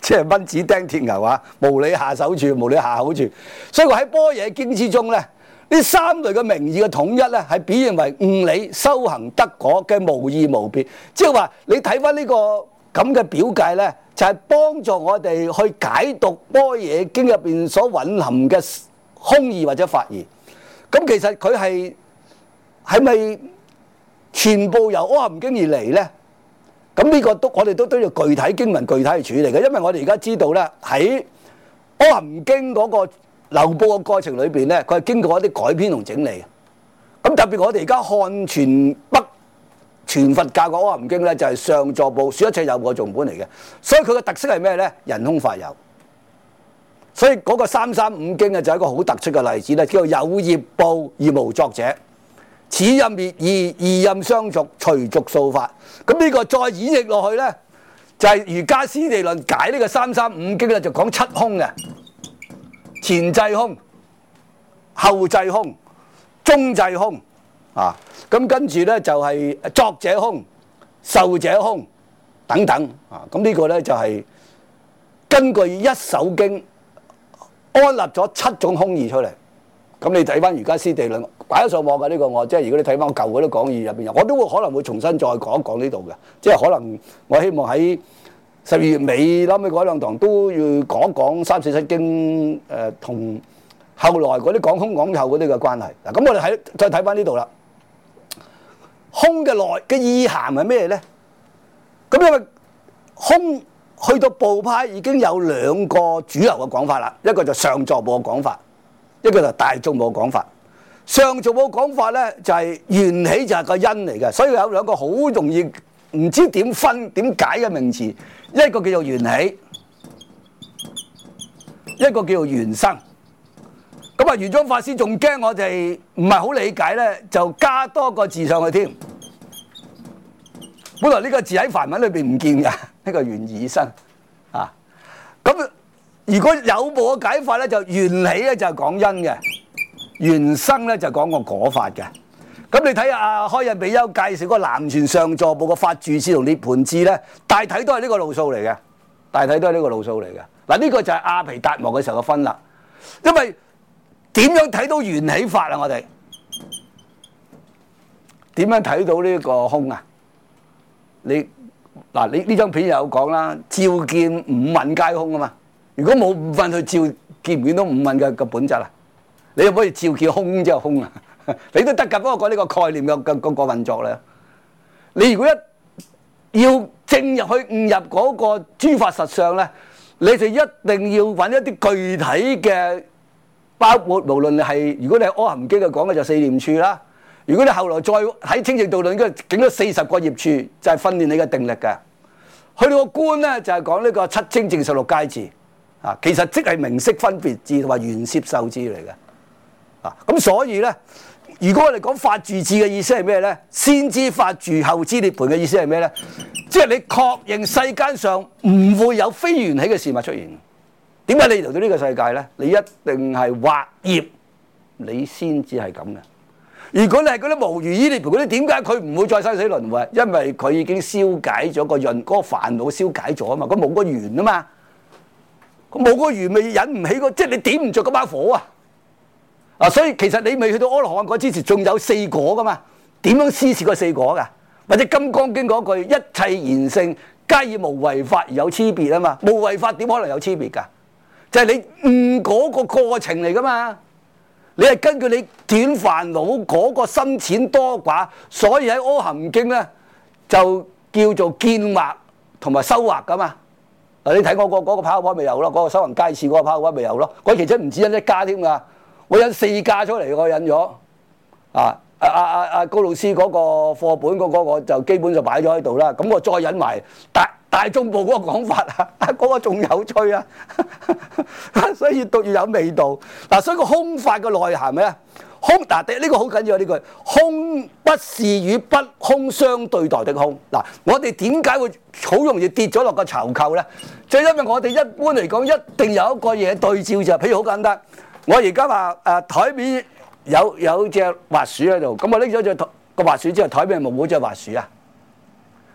即係蚊子叮鐵牛啊，無理下手處，無理下口處。所以我喺般若經之中咧，呢三類嘅名義嘅統一咧，係表現為悟理修行得果嘅無異無別。即係話你睇翻呢個咁嘅表界咧，就係幫助我哋去解讀般若經入邊所蘊含嘅空義或者法義。咁其實佢係咪全部由阿含經而嚟咧？咁呢個我哋都要具體經文具體去處理嘅，因為我哋而家知道咧，喺阿含經嗰個流布嘅過程裏邊咧，佢係經過一啲改編同整理。咁特別我哋而家看全北全佛教嘅阿含經咧，就係上座部說一切有部嘅頌本嚟嘅，所以佢嘅特色係咩咧？人空法有。所以嗰個335經啊，就係一個好突出嘅例子咧，叫做有業報而無作者。此任滅義，二任相續，隨續數法。咁呢個再演繹落去咧，就係瑜伽師地論解呢個335經咧，就講七空嘅，前際空、後際空、中際空啊。咁跟住咧就係作者空、受者空等等啊。咁呢個咧就係根據一首經安立咗7種空義出嚟。咁你睇翻瑜伽師地論擺咗上網嘅呢個我，即係如果你睇翻我舊嗰啲講義入邊，我都可能會重新再講一講呢度嘅。即係可能我希望喺12月尾臨尾嗰兩堂都要講一講347經同後來嗰啲講空講後嗰啲嘅關係。嗱，咁我哋再睇翻呢度啦。空嘅內嘅意涵係咩咧？咁因為空去到部派已經有兩個主流嘅講法啦，一個就上座部嘅講法，一個就大眾部嘅講法。上座部嘅講法咧就係緣起就係個因嚟嘅，所以有兩個好容易唔知點分點解嘅名詞，一個叫做緣起，一個叫做緣生。咁啊，玄奘法師仲驚我哋唔係好理解咧，就加多個字上去添。本來呢個字喺梵文裏邊唔見嘅，呢個緣已生啊。咁如果有部嘅解法咧，就緣起咧就係講因嘅，緣生咧就講個果法嘅。咁你睇下阿開印比丘介紹嗰個南傳上座部嘅法住智同涅盤智咧，大體都係呢個路數嚟嘅，大體都係呢個路數嚟嘅。嗱，呢個就係阿毗達摩嘅時候嘅分啦。因為點樣睇到緣起法啊？我哋點樣睇到呢個空啊？你呢張片有講啦，照見五蘊皆空啊嘛。如果冇五蘊去照，見唔見到五蘊嘅本質啊？你可唔可以照見空之後空啊？你都得㗎，不過講呢個概念嘅個運作咧。你如果要正入去悟入嗰個諸法實相咧，你就一定要揾一啲具體嘅。包括無論係如果你係阿含經嘅講嘅就四念處啦，如果你後來再喺清淨道論嘅整咗40個業處，就係訓練你嘅定力嘅。去到個觀咧就係講呢個七清淨16階智啊，其實即係名色分別智同埋緣攝受智嚟嘅啊。咁所以咧，如果我哋講法住智嘅意思係咩咧？先知法住後知涅槃嘅意思係咩咧？即係你確認世間上唔會有非緣起嘅事物出現。點解你嚟到呢個世界咧？你一定係惑業，你先至係咁嘅。如果你係嗰啲無餘依涅槃嗰啲，點解佢唔會再生死輪迴？因為佢已經消解咗個潤，嗰個煩惱消解咗啊嘛，佢冇個緣啊嘛，佢冇個緣咪引唔起個，即係你點唔着嗰把火啊！啊，所以其實你未去到阿羅漢果之前，仲有4果噶嘛？點樣施設嗰4果噶？或者《金剛經》嗰句一切賢聖皆以無為法而有差別啊嘛？無為法點可能有差別㗎？就係你悟嗰個過程嚟噶嘛，你係根據你斷煩惱嗰個深淺多寡，所以喺阿含經咧就叫做見惑同埋修惑噶嘛。嗱，你睇我嗰個跑跑咪有咯，嗰個修行階次嗰個跑跑咪有咯。嗰其實唔止印1家添㗎，我印4家出嚟，我印咗高老師嗰個課本嗰個我就基本上擺咗喺度啦。咁我再引埋大眾部嗰個講法啊，嗰個仲有趣啊，所以越讀越有味道。嗱，所以個空法嘅內涵咩啊？空嗱，呢個好緊要呢句，空不是與不空相對待的空。嗱，我哋點解會好容易跌咗落個囚扣咧？就因為我哋一般嚟講，一定有一個嘢對照就，譬如好簡單，我而家話台面有隻滑鼠喺度，咁我拎咗隻個滑鼠之後，台面冇隻滑鼠啊。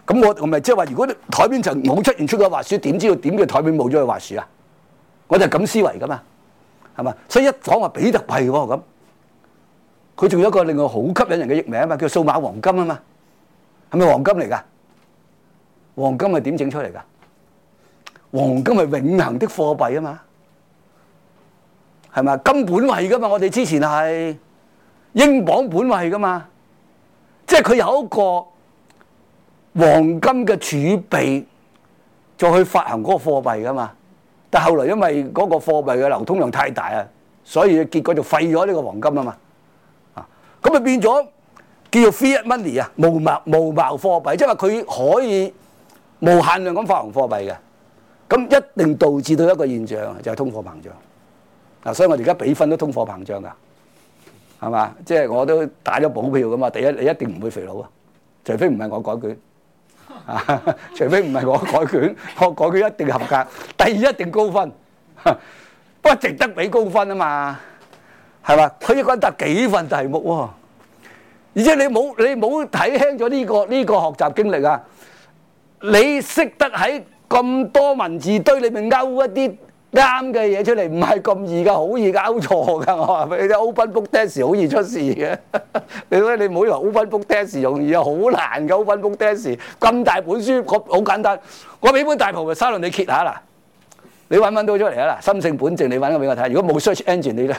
咁我咪即係話，如果台面就冇出現出個滑鼠，點知道點叫台面冇咗個滑鼠啊？我就咁思維噶嘛，係嘛？所以一講話比特幣喎咁，佢仲有一個另外好吸引人嘅譯名啊嘛，叫數碼黃金啊嘛，係咪黃金嚟㗎？黃金係點整出嚟㗎？黃金係永恆的貨幣啊嘛，係咪？金本位㗎嘛，我哋之前係英鎊本位㗎嘛，即係佢有一個黃金嘅儲備，再去發行嗰個貨幣㗎嘛。但後來因為嗰個貨幣嘅流通量太大啊，所以結果就廢咗呢個黃金啊嘛。咁咪變咗叫做 fiat money 啊，無茅貨幣，即係話佢可以無限量咁發行貨幣嘅。咁一定導致到一個現象，就係通貨膨脹。所以我哋而家比分都通貨膨脹㗎，係嘛？即係我都打咗保票㗎嘛。第一，你一定唔會肥佬啊，除非唔係我改卷。除非唔係我改卷，我改卷一定合格。第二一定高分，不過值得俾高分啊嘛，係嘛？佢一個人答幾份題目喎，而且你冇睇輕咗呢個學習經歷啊！你識得喺咁多文字堆裏面勾一啲啱嘅嘢出嚟，唔係咁易㗎，好易拗錯㗎。我話俾你聽 ，Open Book Test 好易出事嘅。你唔好以為 Open Book Test 容易啊，好難㗎。Open Book Test 咁大本書，好簡單。我俾本大菩提沙論你揭下啦，你揾到出嚟啊啦，心性本淨，你揾個俾我睇。如果冇 search engine 你咧，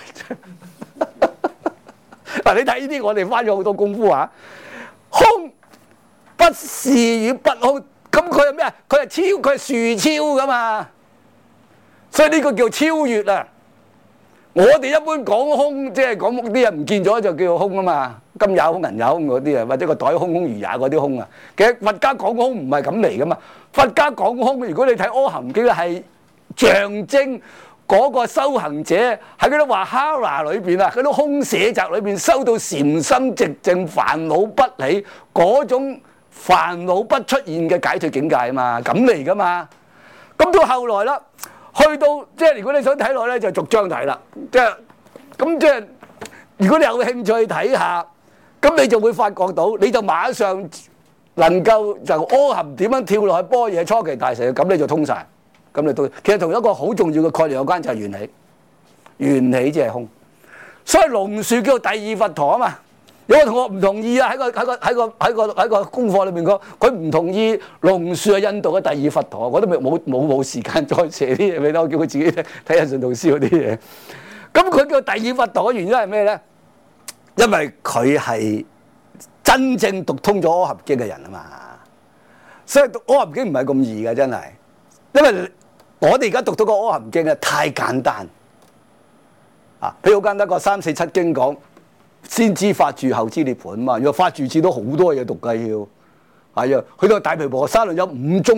嗱你睇呢啲，我哋花咗好多功夫啊。空不是與不空。咁佢係咩啊？佢係樹超噶嘛，所以呢個叫超越啊！我哋一般講空，即係講啲嘢唔見咗就叫空啊嘛，金也空、銀也空嗰啲啊，或者個袋空空如也嗰啲空啊。其實佛家講空唔係咁嚟噶嘛，佛家講空，如果你睇《阿含經》係象徵嗰個修行者喺嗰啲華哈那裏邊啊，嗰啲空舍宅裏邊修到禪心寂靜、煩惱不起嗰種。煩惱不出現嘅解脫境界啊嘛，咁嚟噶嘛。咁到後來啦，去到即係如果你想睇落咧，就逐章睇啦。即係如果你有興趣睇下，咁你就會發覺到，你就馬上能夠就阿含點樣跳落去般若初期大成，咁你就通晒。咁你都其實同一個好重要嘅概念有關，就係緣起。緣起即係空，所以龍樹叫做第二佛陀啊嘛。有個同學唔同意啊！喺個功課裏面講，佢唔同意龍樹係印度嘅第二佛陀，我都冇時間再寫啲嘢俾我，叫佢自己睇下順導師嗰啲嘢。咁佢叫第二佛陀嘅原因係咩咧？因為佢係真正讀通咗《阿含經》嘅人啊嘛，所以讀《阿含經》唔係咁易嘅，真係。因為我哋而家讀到個《阿含經》太簡單啊！譬如好簡單個3、4、7經講。先知法住後知涅槃啊嘛，如果法住字都好多嘢讀㗎要，係啊，去到大毗婆沙論有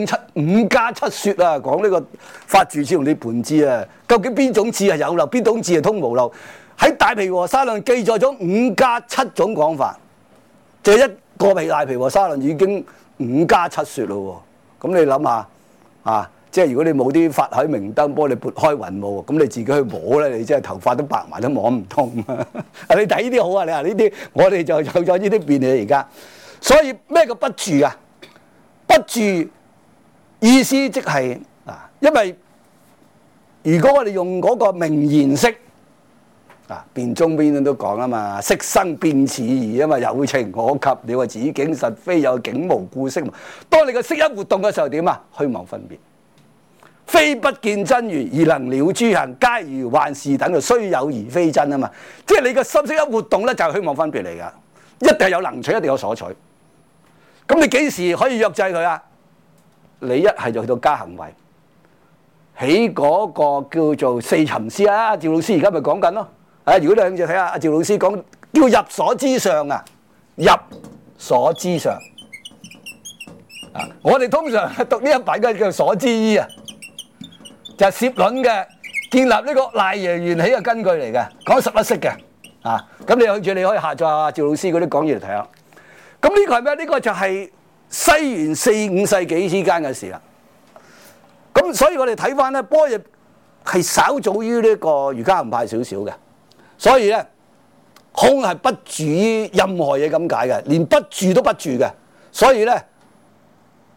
5加7說啊，講呢個法住字同涅槃字啊，究竟邊種字係有漏，邊種字係通無漏？喺大毗婆沙論記載咗5加7種講法，就一個大毗婆沙論已經5加7說咯喎，咁你諗下啊？即係如果你冇啲法海明燈幫你撥開雲霧，咁你自己去摸咧，你真係頭髮都白埋都摸唔通啊！你睇呢啲好啊，你話呢啲我哋就有咗呢啲便利而家。所以咩叫不住啊？不住意思即係啊，因為如果我哋用嗰個名言式啊，辯中邊都講啊嘛，色生變此異啊嘛，有情可及，你話此境實非，有境無故色。當你個色一活動嘅時候點啊？虛妄分別。非不見真如而能了諸行，皆如幻視等，就雖有而非真啊嘛！即係你個心識一活動咧，就係虛妄分別嚟噶，一定係有能取，一定有所取。咁你幾時可以約制佢啊？你一係就去到加行位，起嗰個叫做四尋思啊！趙老師而家咪講緊咯。啊，如果你有興趣睇下阿趙老師講叫入所之上啊，入所之上啊！我哋通常讀呢一版嘅叫所之依啊。就係攝論嘅建立呢個賴耶緣起嘅根據嚟嘅，講11式嘅啊。咁你有興趣你可以下載下趙老師嗰啲講義嚟睇下。咁呢個係咩？呢個就係西元4、5世紀之間嘅事啦。咁所以我哋睇翻咧，般若係稍早於呢個瑜伽行派少少嘅，所以咧空係不住於任何嘢咁解嘅，連不住都不住嘅。所以咧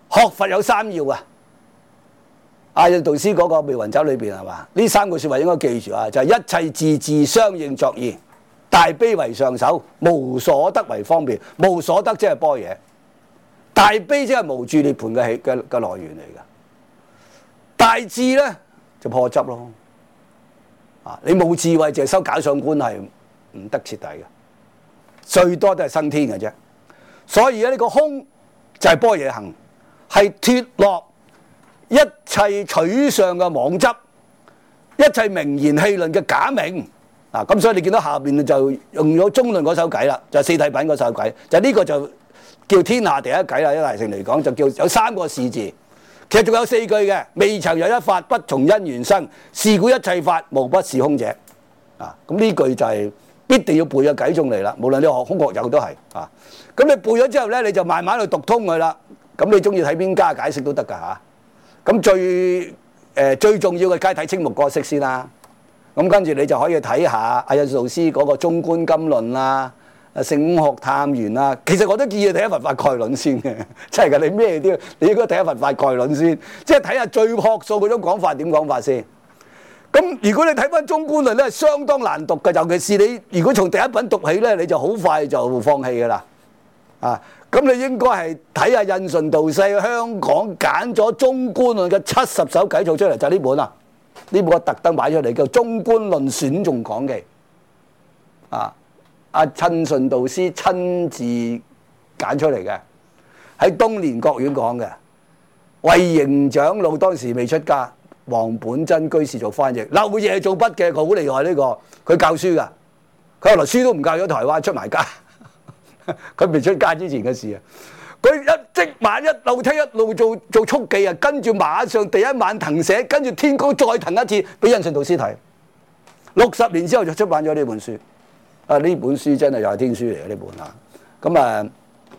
學佛有三要啊！阿印度師嗰個《妙雲集》裏邊係嘛？呢三句説話應該記住啊！就係、一切自治相應作意，大悲為上首，無所得為方便。無所得即係般若，大悲即係無住涅槃嘅來源嚟㗎。大智咧就破執咯。啊，你冇智慧，淨係修假想觀係唔得徹底嘅，最多都係生天嘅啫。所以咧，呢個空就係般若行，係脫落一切取相嘅妄執，一切名言戲論嘅假名。啊，咁所以你見到下邊就用咗中論嗰首偈啦，就係、四諦品嗰首偈，就呢個就叫天下第一偈啦。一大乘嚟講就叫有三個是字，其實仲有四句嘅，未曾有一法不從因緣生，是故一切法無不是空者。啊，咁呢句就係必定要背嘅偈中嚟啦，無論你學空學有都係啊。咁你背咗之後咧，你就慢慢去讀通佢啦。咁你中意睇邊家解釋都得㗎嚇。咁最重要嘅梗係睇青木嗰個釋先啦。咁跟住你就可以睇下阿印度導師嗰個《中觀金論》啦，《聖學探源》啦。其實我都建議睇一佛法概論先嘅，真係㗎。你咩啲，你應該睇一佛法概論先，即係睇下最學術嗰種講法點講法先。咁如果你睇翻《中觀論》咧，相當難讀嘅，尤其是你如果從第一品讀起咧，你就好快就放棄㗎啦。啊，咁你應該係睇下印順道世香港揀咗《中觀論》嘅70首偈做出嚟，就係呢本啊。呢本我特登擺出嚟叫《中觀論選眾講記》。啊，阿印順道師親自揀出嚟嘅，喺東蓮國院講嘅。慧營長老當時未出家，黃本真居士做翻譯，漏嘢做筆嘅，佢好厲害呢個，佢教書㗎，佢後來書都唔教咗台灣，出埋家。佢未出家之前嘅事啊，佢即晚一路聽一路做速記啊，跟住馬上第一晚謄寫，跟住天光再謄一次俾印順導師睇。60年之後就出版咗呢本書。啊，呢本書真係又係天書嚟嘅呢本啊。咁啊，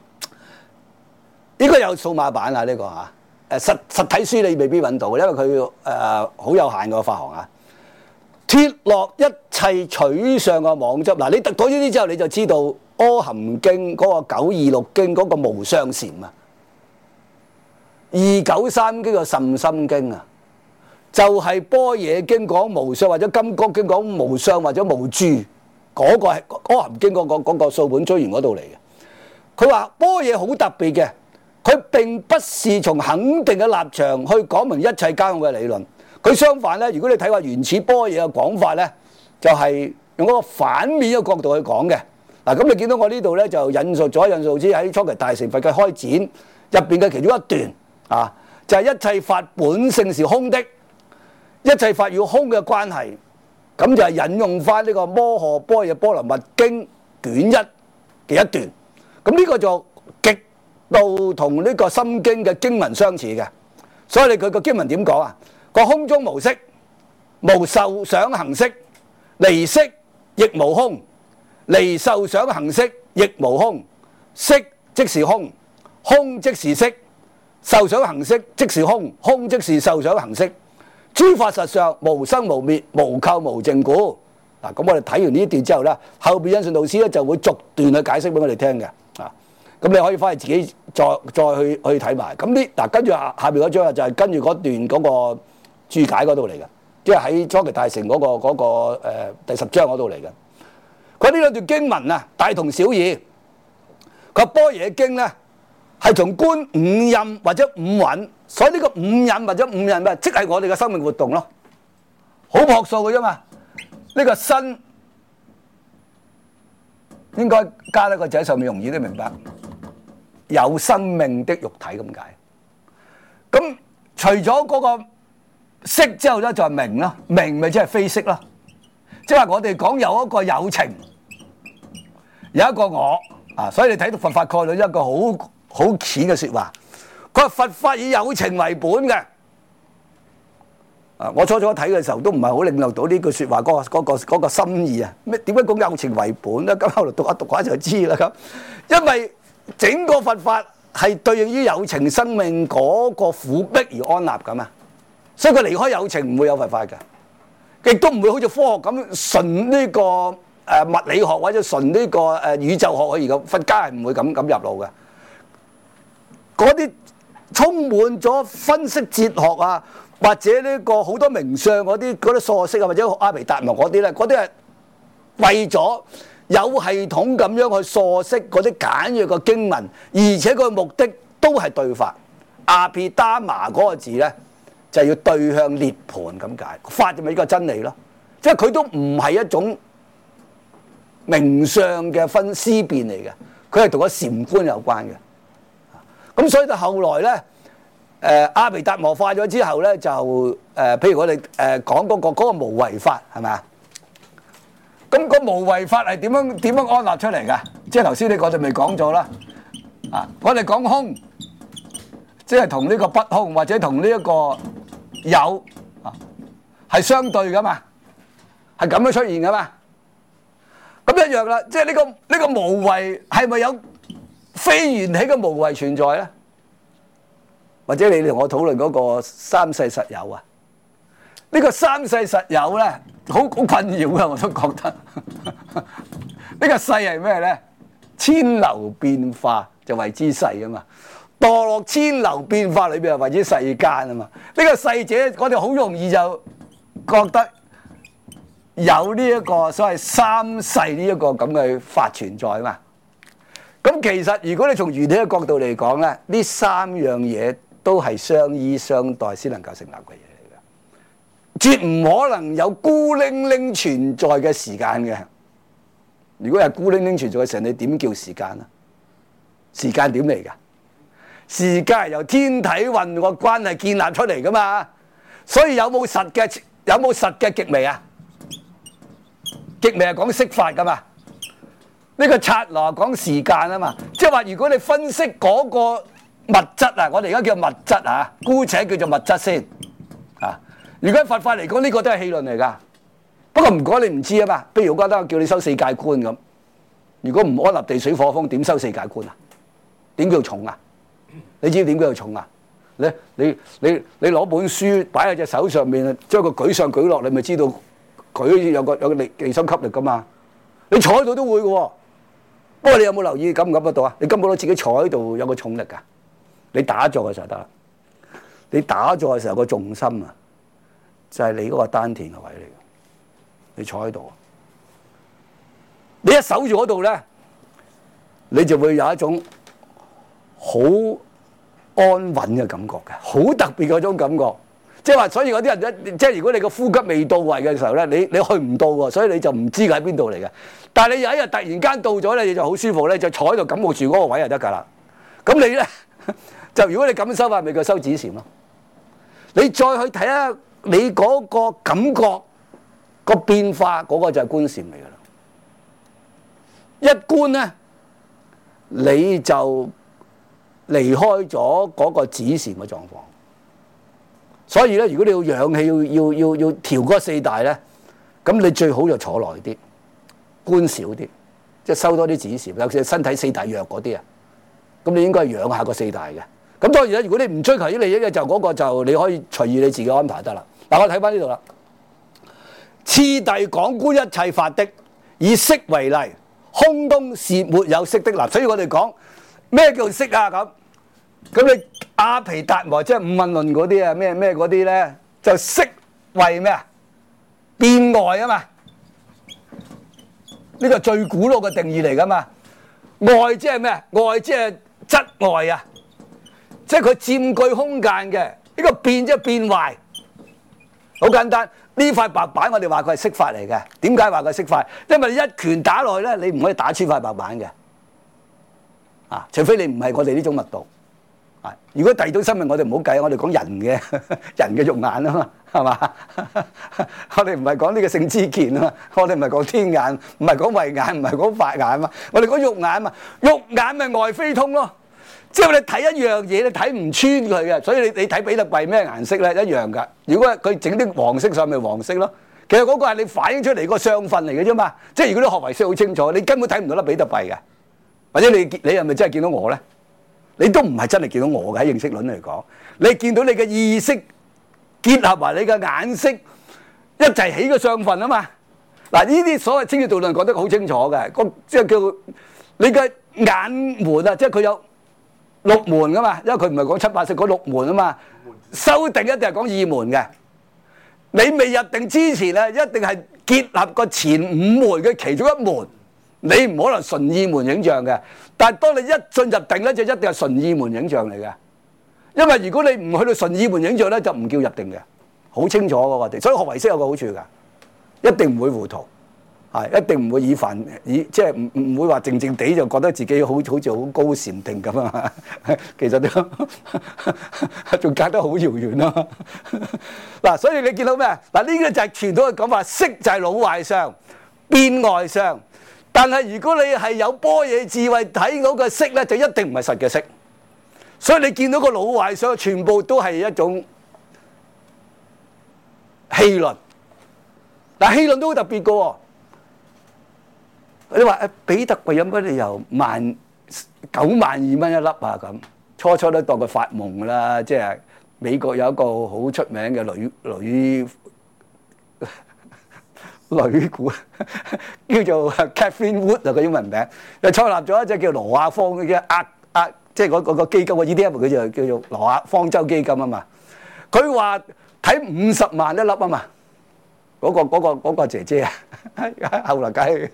應該有數碼版啊呢個嚇。實體書你未必揾到，因為佢好有限個發行啊。脫落一切取相嘅妄執。嗱，你讀到呢啲之後，你就知道《阿含經》嗰個926經嗰個無相禪啊，293經個甚深經啊，就係般若經講無相，或者金剛經講無相或者無住，嗰個係阿含經嗰個數本追源嗰度嚟嘅。佢話般若好特別嘅，佢並不是從肯定嘅立場去講明一切皆空嘅理論。佢相反咧，如果你睇話原始般若嘅講法咧，就係用嗰個反面嘅角度去講嘅。嗱，咁你見到我呢度咧就引述咗印順導師喺初期大乘佛嘅開展入邊嘅其中一段啊，就係一切法本性是空的，一切法與空嘅關係，咁就係引用翻呢個《摩訶般若波羅蜜經》卷1嘅一段。咁呢個就極度同呢個《心經》嘅經文相似嘅，所以佢個經文點講啊？個空中無色，無受想行識，離色亦無空，離受想行識亦無空，色即是空，空即是色，受想行識即是空，空即是受想行識。諸法實相無生無滅，無垢無淨故。嗱，咁我哋睇完呢一段之後咧，後邊印順導師咧就會逐段去解釋俾我哋聽嘅。啊，咁你可以翻去自己再去睇埋。咁呢嗱，跟住下邊嗰章就係跟住嗰段嗰個注解嗰度嚟嘅，即係喺初期大乘嗰個第10章嗰度嚟嘅。佢呢兩段經文啊，大同小異。佢般若經咧係從觀五蘊或者五蘊，所以呢個五蘊或者五蘊咩？即係我哋嘅生命活動咯，好樸素嘅啫嘛。呢個身應該加一個字喺上面，容易啲明白。有生命的肉體咁解。咁除咗嗰個色之後咧，就係名啦，名咪即係非色啦。即係我哋講有一個有情，有一個我啊，所以你睇到佛法概論一個好淺嘅説話。佢話佛法以有情為本嘅。啊，我初睇嘅時候都唔係好領略到呢句説話嗰個心意啊。咩點解講有情為本咧？咁後來讀下就知啦咁。因為整個佛法係對應於有情生命嗰個苦逼而安立咁啊，所以佢離開有情唔會有佛法嘅。亦都唔會好似科學咁純呢個物理學或者純呢個宇宙學可以咁，佛家係唔會咁入路嘅。嗰啲充滿咗分析哲學啊，或者呢個好多名相嗰啲疏釋啊，或者阿毗達磨嗰啲咧，嗰啲係為咗有系統咁樣去疏釋嗰啲簡約嘅經文，而且個目的都係對法。阿毗達磨嗰個字咧，就係要對向涅槃咁解，法就咪呢個真理咯。即係佢都唔係一種名相嘅分思辨嚟嘅，佢係同個禪觀有關嘅。咁所以到後來咧，阿毗達磨化咗之後咧，就譬如我哋講嗰個無為法係咪啊？咁個無為法係點樣安立出嚟㗎？即係頭先我哋咪講咗啦。啊，我哋講空，即係同呢個不空或者同呢一個有啊，係相對㗎嘛，係咁樣出現㗎嘛。咁一樣啦，即係呢個無為係咪有非緣起嘅無為存在咧？或者你同我討論嗰個三世實有啊？呢個三世實有咧，好困擾嘅，我都覺得。呢個世係咩咧？千流變化就為之世啊嘛，墮落千流變化裏邊係為之世間啊嘛。呢個世者，我哋好容易就覺得有呢一個所謂三世呢一個咁嘅法存在啊嘛。咁其實如果你從原理嘅角度嚟講咧，呢三樣嘢都係相依相待先能夠成立嘅嘢嚟嘅，絕唔可能有孤零零存在嘅時間嘅。如果係孤零零存在嘅時候，你點叫時間啊？時間點嚟㗎？時間係由天體運個關係建立出嚟㗎嘛。所以有冇實嘅極微啊？極微係講色法㗎嘛。呢個剎那講時間啊嘛。即係話如果你分析嗰個物質啊，我哋而家叫物質啊，姑且叫做物質先啊。如果佛法嚟講，呢個都係戲論嚟㗎。不過唔講你唔知啊嘛。譬如我覺得我叫你收世界觀咁，如果唔安立地水火風，點收世界觀啊？點叫重啊？你知點叫重啊？你攞本書擺喺隻手上面，將佢舉上舉落，你咪知道佢有個離心吸力㗎嘛？你坐喺度都會嘅喎。不過你有冇留意感唔感覺到啊？你根本都自己坐喺度有個重力㗎。你打坐嘅時候得啦。你打坐嘅時候個重心啊，就係你嗰個丹田嘅位嚟嘅。你坐喺度，你一守住嗰度咧，你就會有一種好安穩嘅感覺嘅，好特別嗰種感覺。即係話，所以嗰啲人即係如果你個呼吸未到位嘅時候咧，你去唔到喎，所以你就唔知佢喺邊度嚟嘅。但係你有一日突然間到咗咧，你就好舒服咧，就坐喺度感覺住嗰個位就得㗎啦。咁你咧就如果你咁收法，咪叫收止禪咯。你再去睇下你嗰個感覺個變化，嗰個就係觀禪嚟㗎啦。一觀咧，你就離開咗嗰個止禪嘅狀況。所以咧，如果你要養氣，要調嗰四大咧，咁你最好就坐耐啲，觀少啲，即係收多啲止禪，尤其是身體四大弱嗰啲啊。咁你應該養下個四大嘅。咁當然啦，如果你唔追求啲利益嘅，就嗰個就你可以隨意你自己安排得啦。嗱，我睇翻呢度啦。次第講觀一切法的，以色為例，空東是沒有色的嗱。所以我哋講咩叫色啊？咁你阿毗達磨即係五蘊論嗰啲啊，咩嗰啲咧，就色為咩啊？變外啊嘛。呢個最古老嘅定義嚟噶嘛。外即係咩？外即係質外啊，即係佢佔據空間嘅。呢個變即係變壞，好簡單。呢塊白板我哋話佢係色法嚟嘅。點解話佢係色法？因為你一拳打落去咧，你唔可以打穿塊白板嘅。啊，除非你唔係我哋呢種密度。啊，如果第二種生命我哋唔好計，我哋講人嘅肉眼啊嘛，係嘛？我哋唔係講呢個性知見啊嘛，我哋唔係講天眼，唔係講慧眼，唔係講法眼啊嘛，我哋講肉眼啊嘛，肉眼咪外非通咯。即係你睇一樣嘢，你睇唔穿佢嘅，所以你睇比特幣咩顏色咧一樣㗎。如果佢整啲黃色上咪黃色咯，其實嗰個係你反映出嚟個相分嚟嘅啫嘛。即係如果你學唯識好清楚，你根本睇唔到粒比特幣嘅，或者你係咪真係見到我咧？你都唔係真係見到我嘅，喺認識論嚟講，你見到你嘅意識結合埋你嘅眼色一齊起個相分啊嘛。嗱，呢啲所謂清淨道論講得好清楚嘅，即係叫你嘅眼門啊，即係佢有六門噶嘛，因為佢唔係講七八識，講六門啊嘛。修定一定係講二門嘅。你未入定之前咧，一定係結合個前五門嘅其中一門，你唔可能純二門影像嘅。但係當你一進入定咧，就一定係純二門影像嚟嘅。因為如果你唔去到純二門影像咧，就唔叫入定嘅，好清楚嘅我哋。所以學唯識有個好處㗎，一定唔會糊塗，係一定唔會即係唔會話靜靜地就覺得自己好似好高禪定咁啊！其實都仲隔得好遙遠咯。嗱，所以你見到咩？嗱，呢個就係傳統嘅講法，識就係老壞相、變外相。但係如果你係有般若智慧睇到嘅識咧，就一定唔係實嘅識。所以你見到個老壞相，全部都係一種戲論。嗱，戲論都好特別嘅喎。你話彼得貴有乜理由92000蚊一粒啊？咁初都當佢發夢啦。即係美國有一個好出名嘅女股叫做 Catherine Wood 啊，個英文名，又創立咗一隻叫羅亞方嘅即係嗰個基金嘅 ETF， 佢就叫做羅亞方舟基金啊嘛。佢話睇50萬一粒啊嘛。嗰個姐姐啊，後來梗係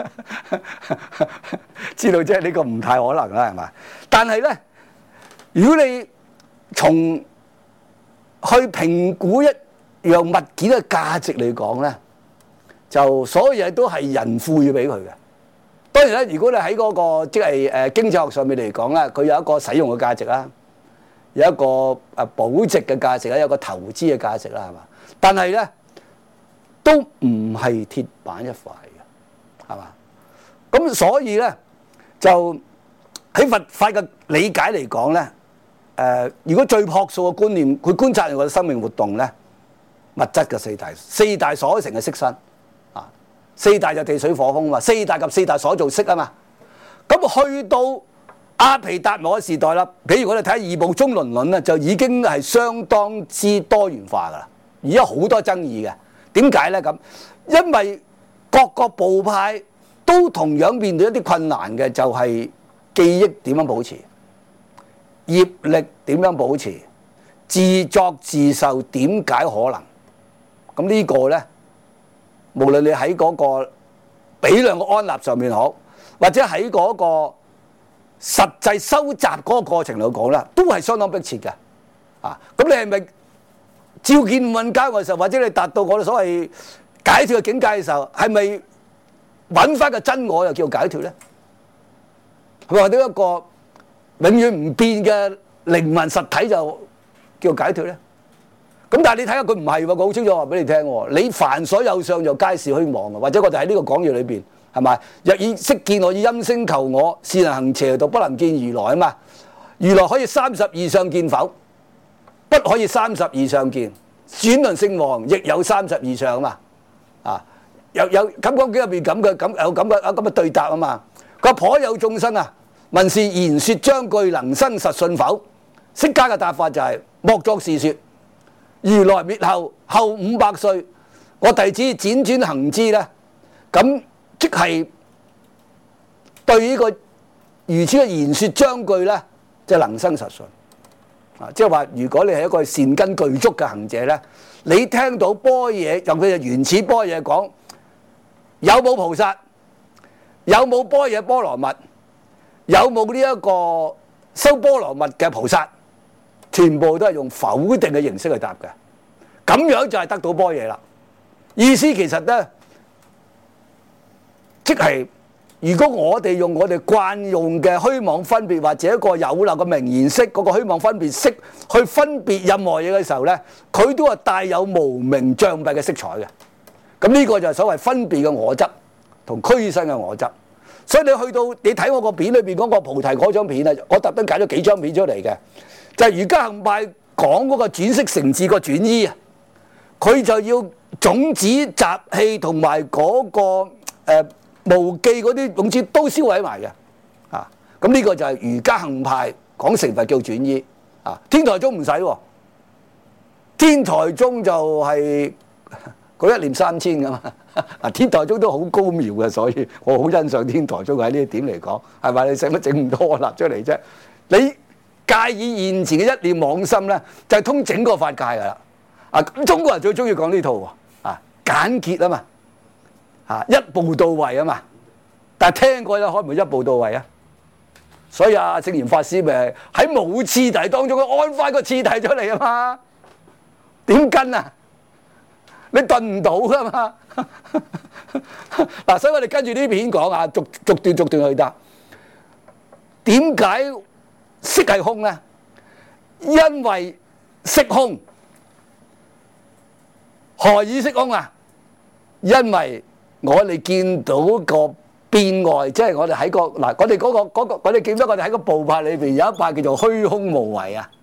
知道即係呢個唔太可能啦，係嘛？但係咧，如果你從去評估一樣物件嘅價值嚟講咧，就所有嘢都係人賦予俾佢嘅。當然咧，如果你喺嗰個即係經濟學上面嚟講咧，佢有一個使用嘅價值啦，有一個保值嘅價值啦，有一個投資嘅價值啦，係嘛？但係咧，都唔係鐵板一塊嘅，係嘛？咁所以咧，就喺佛法嘅理解嚟講咧，如果最樸素嘅觀念，佢觀察我哋生命活動咧，物質嘅四大所成嘅色身啊，四大就地水火風嘛，四大及四大所造色啊嘛。咁去到阿毗達摩嘅時代啦，譬如我哋睇二部中輪論咧，就已經係相當之多元化噶啦，而家好多爭議嘅。點解咧咁？因為各個部派都同樣面對一啲困難嘅，就係記憶點樣保持，業力點樣保持，自作自受點解可能？咁呢個咧，無論你喺嗰個比量嘅安立上面好，或者喺嗰個實際收集嗰個過程嚟講咧，都係相當迫切嘅。啊，咁你係咪？照見五蘊皆我嘅時候，或者你達到我哋所謂解脫嘅境界嘅時候，係咪揾翻個真我又叫解脫咧？係咪話到一個永遠唔變嘅靈魂實體就叫解脫咧？咁但係你睇下佢唔係喎，佢好清楚話俾你聽喎。你凡所有相就皆是虛妄嘅，或者我哋喺呢個講義裏邊係咪？若以色見我，以音聲求我，是能行邪道，不能見如來啊嘛。如來可以32相見否？不可以32相見，轉輪聖王亦有32相啊嘛，啊有咁講經入邊咁嘅對答啊嘛。佢話頗有眾生啊，聞是言說章句，能生實信否？釋迦嘅答法就係莫作是說，如來滅後500歲，我弟子輾轉行之咧，咁即係對呢個如此嘅言說章句咧，就能生實信。啊，即係話，如果你係一個善根具足嘅行者咧，你聽到般若，由佢嘅原始般若講，有冇菩薩，有冇般若波羅蜜，有冇呢一個修波羅蜜嘅菩薩，全部都係用否定嘅形式去答嘅，咁樣就係得到般若啦。意思其實咧，即係。如果我哋用我哋慣用嘅虛妄分別，或者一個有漏嘅名言式嗰個虛妄分別式去分別任何嘢嘅時候咧，佢都係帶有無明障蔽嘅色彩嘅。咁呢個就係所謂分別嘅我執同俱生嘅我執。所以你去到你睇我個片裏邊嗰個菩提嗰張片啊，我特登揀咗幾張片出嚟嘅，就係瑜伽行派講嗰個轉識成智個轉依啊，佢就要種子習氣同埋嗰個無記嗰啲總之都銷毀埋嘅，啊！咁呢個就係瑜伽行派講成佛叫轉依，啊！天台宗唔使喎，天台宗就係佢一念3000㗎嘛，啊！天台宗都好高妙嘅，所以我好欣賞天台宗喺呢一點嚟講，係咪？你使乜整咁多立出嚟啫？你戒以現前嘅一念妄心咧，就係通整個法界噶啦。啊，中國人最中意講呢套喎，啊簡潔啊嘛，啊一步到位啊嘛。但係聽過咧，可唔可以一步到位啊？所以聖嚴法師咪喺冇次第當中安翻個次第出嚟啊嘛？點跟啊？你頓唔到噶嘛？嗱，所以我哋跟住呢片講啊，逐段去答。點解色係空咧？因為色空。何以色空啊？因為我哋見到個變外，即係我哋喺個嗱，我哋我哋記得我哋喺個部派裏邊有一派叫做虛空無為啊。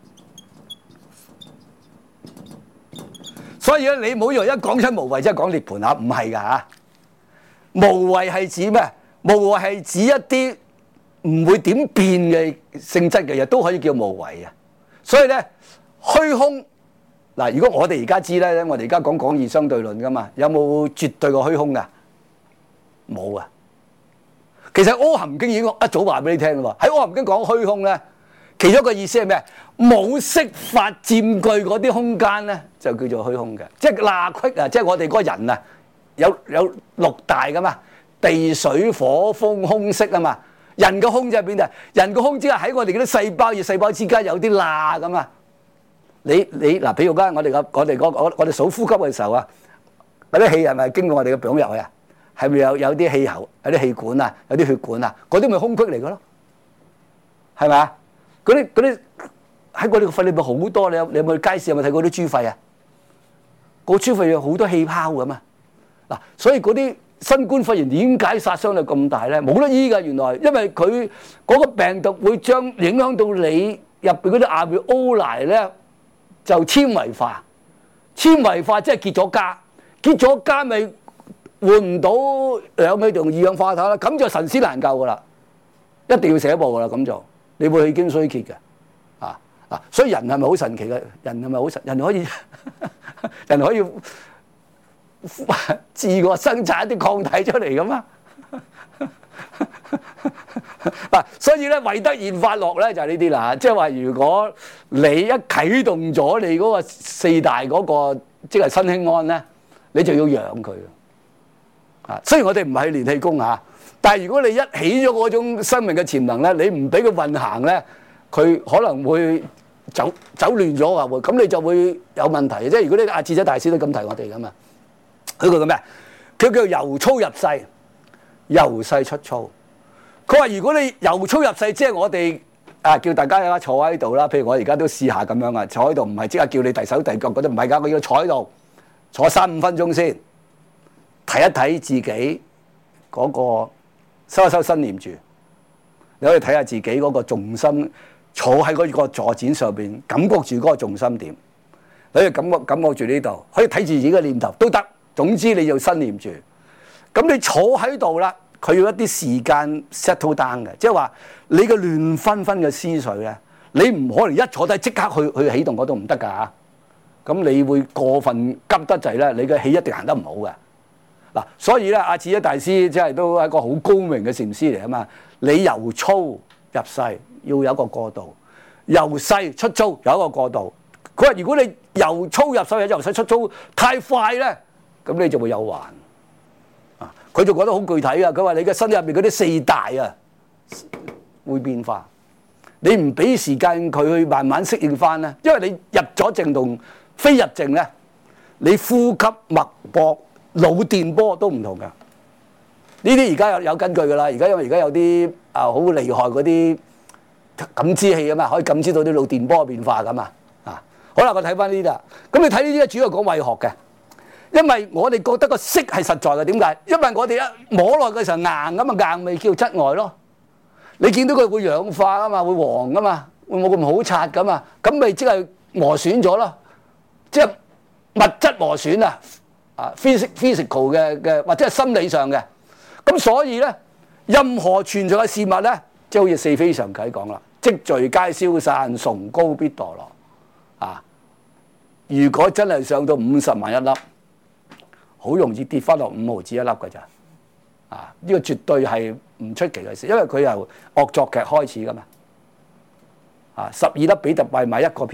所以咧，你唔好以為一講出無為即係講涅槃啊，唔係㗎嚇。無為係指咩？無為係指一啲唔會點變嘅性質嘅嘢都可以叫無為啊。所以咧，虛空嗱，如果我哋而家知咧，我哋而家講廣義相對論㗎嘛，有冇絕對個虛空㗎？冇啊。其實《阿含經》已經一早話俾你聽啦喎。喺《阿含經》講虛空咧，其中一個意思係咩？冇色法佔據嗰啲空間咧，就叫做虛空嘅。即係罅隙啊，即係我哋嗰個人啊，有六大噶嘛，地水火風空色啊嘛。人嘅空即係邊度？人嘅空即係喺我哋嗰啲細胞與細胞之間有啲罅咁啊。你嗱，譬如講我哋數呼吸嘅時候啊，嗰啲氣係咪經過我哋嘅肱入去啊？係咪有啲氣喉、有啲氣管啊、有啲血管啊？嗰啲咪空隙嚟嘅咯，係咪啊？嗰啲喺我哋個肺裏邊好多，你有冇去街市有冇睇過啲豬肺啊？個豬肺有好多氣泡㗎嘛。嗱，所以嗰啲新冠肺炎點解殺傷力咁大咧？冇得醫㗎，原來因為佢嗰個病毒會將影響到你入邊嗰啲亞瑞歐萊咧，就纖維化。纖維化即係結咗痂，結咗痂咪換唔到氧氣同二氧化碳啦，咁就神仙難救㗎啦，一定要寫報㗎啦，咁就你會氣經衰竭嘅。所以人係咪好神奇嘅？人係咪好神？人可以自我生產一啲抗體出嚟㗎嘛？嗱，所以咧，唯德現法樂咧就係呢啲啦。即係話，如果你一啟動咗你嗰個四大嗰個即係新興安咧，你就要養佢。啊，雖然我哋唔係練氣功嚇，但係如果你一起咗嗰種生命嘅潛能咧，你唔俾佢運行咧，佢可能會走亂咗啊！會咁你就會有問題。即係如果你阿智者大師都咁提我哋噶嘛，佢叫咩？佢叫由粗入細，由細出粗。佢話如果你由粗入細，即係我哋叫大家而家坐喺度啦。譬如我而家都試下咁樣啊，坐喺度唔係即刻叫你遞手遞腳嗰啲，唔係㗎，我要坐喺度坐3-5分鐘先，睇一睇自己嗰個收一收身念住，你可以睇下自己嗰個重心。坐喺嗰個坐墊上邊，感覺住嗰個重心點，你可以感覺住呢度，可以睇住自己嘅念頭都得。總之你要身念住。咁你坐喺度啦，佢要一啲時間 settle down 嘅，即係話你嘅亂紛紛嘅思緒咧，你唔可能一坐低即刻去起動嗰度唔得㗎嚇。咁你會過分急得滯咧，你嘅氣一定行得唔好嘅。嗱，所以咧，阿智者大師即係都係一個好高明嘅禪師嚟啊嘛。你由粗入細要有一個過渡，由細出粗有一個過渡。佢話：如果你由粗入細，由細出粗太快咧，咁你就會有患。啊，佢就講得好具體啊！佢話你嘅身入邊嗰啲四大啊會變化，你唔俾時間佢去慢慢適應翻咧，因為你入咗靜同非入靜咧，你呼吸脈搏腦電波都唔同㗎。呢啲而家有根據㗎啦，因為而家有啲好厲害嗰啲感知器啊嘛，可以感知到啲腦電波嘅變化咁啊。好啦，我睇翻呢啲啦。咁你睇呢啲咧，主要講胃學嘅，因為我哋覺得個色係實在嘅。點解？因為我哋一摸落嘅時候硬咁啊，硬咪叫質外咯。你見到佢會氧化啊嘛，會黃啊嘛，會冇咁好擦噶嘛，咁咪即係磨損咗咯，即係物質磨損啊，physical 嘅或者係心理上嘅。咁所以咧，任何存在嘅事物咧，即係好似四非常偈講啦，積聚皆消散，崇高必墮落。啊！如果真係上到50萬一粒，好容易跌翻落5毫子一粒㗎咋。啊！呢個絕對係唔出奇嘅事，因為佢由惡作劇開始㗎嘛。 啊，12粒比特幣買一個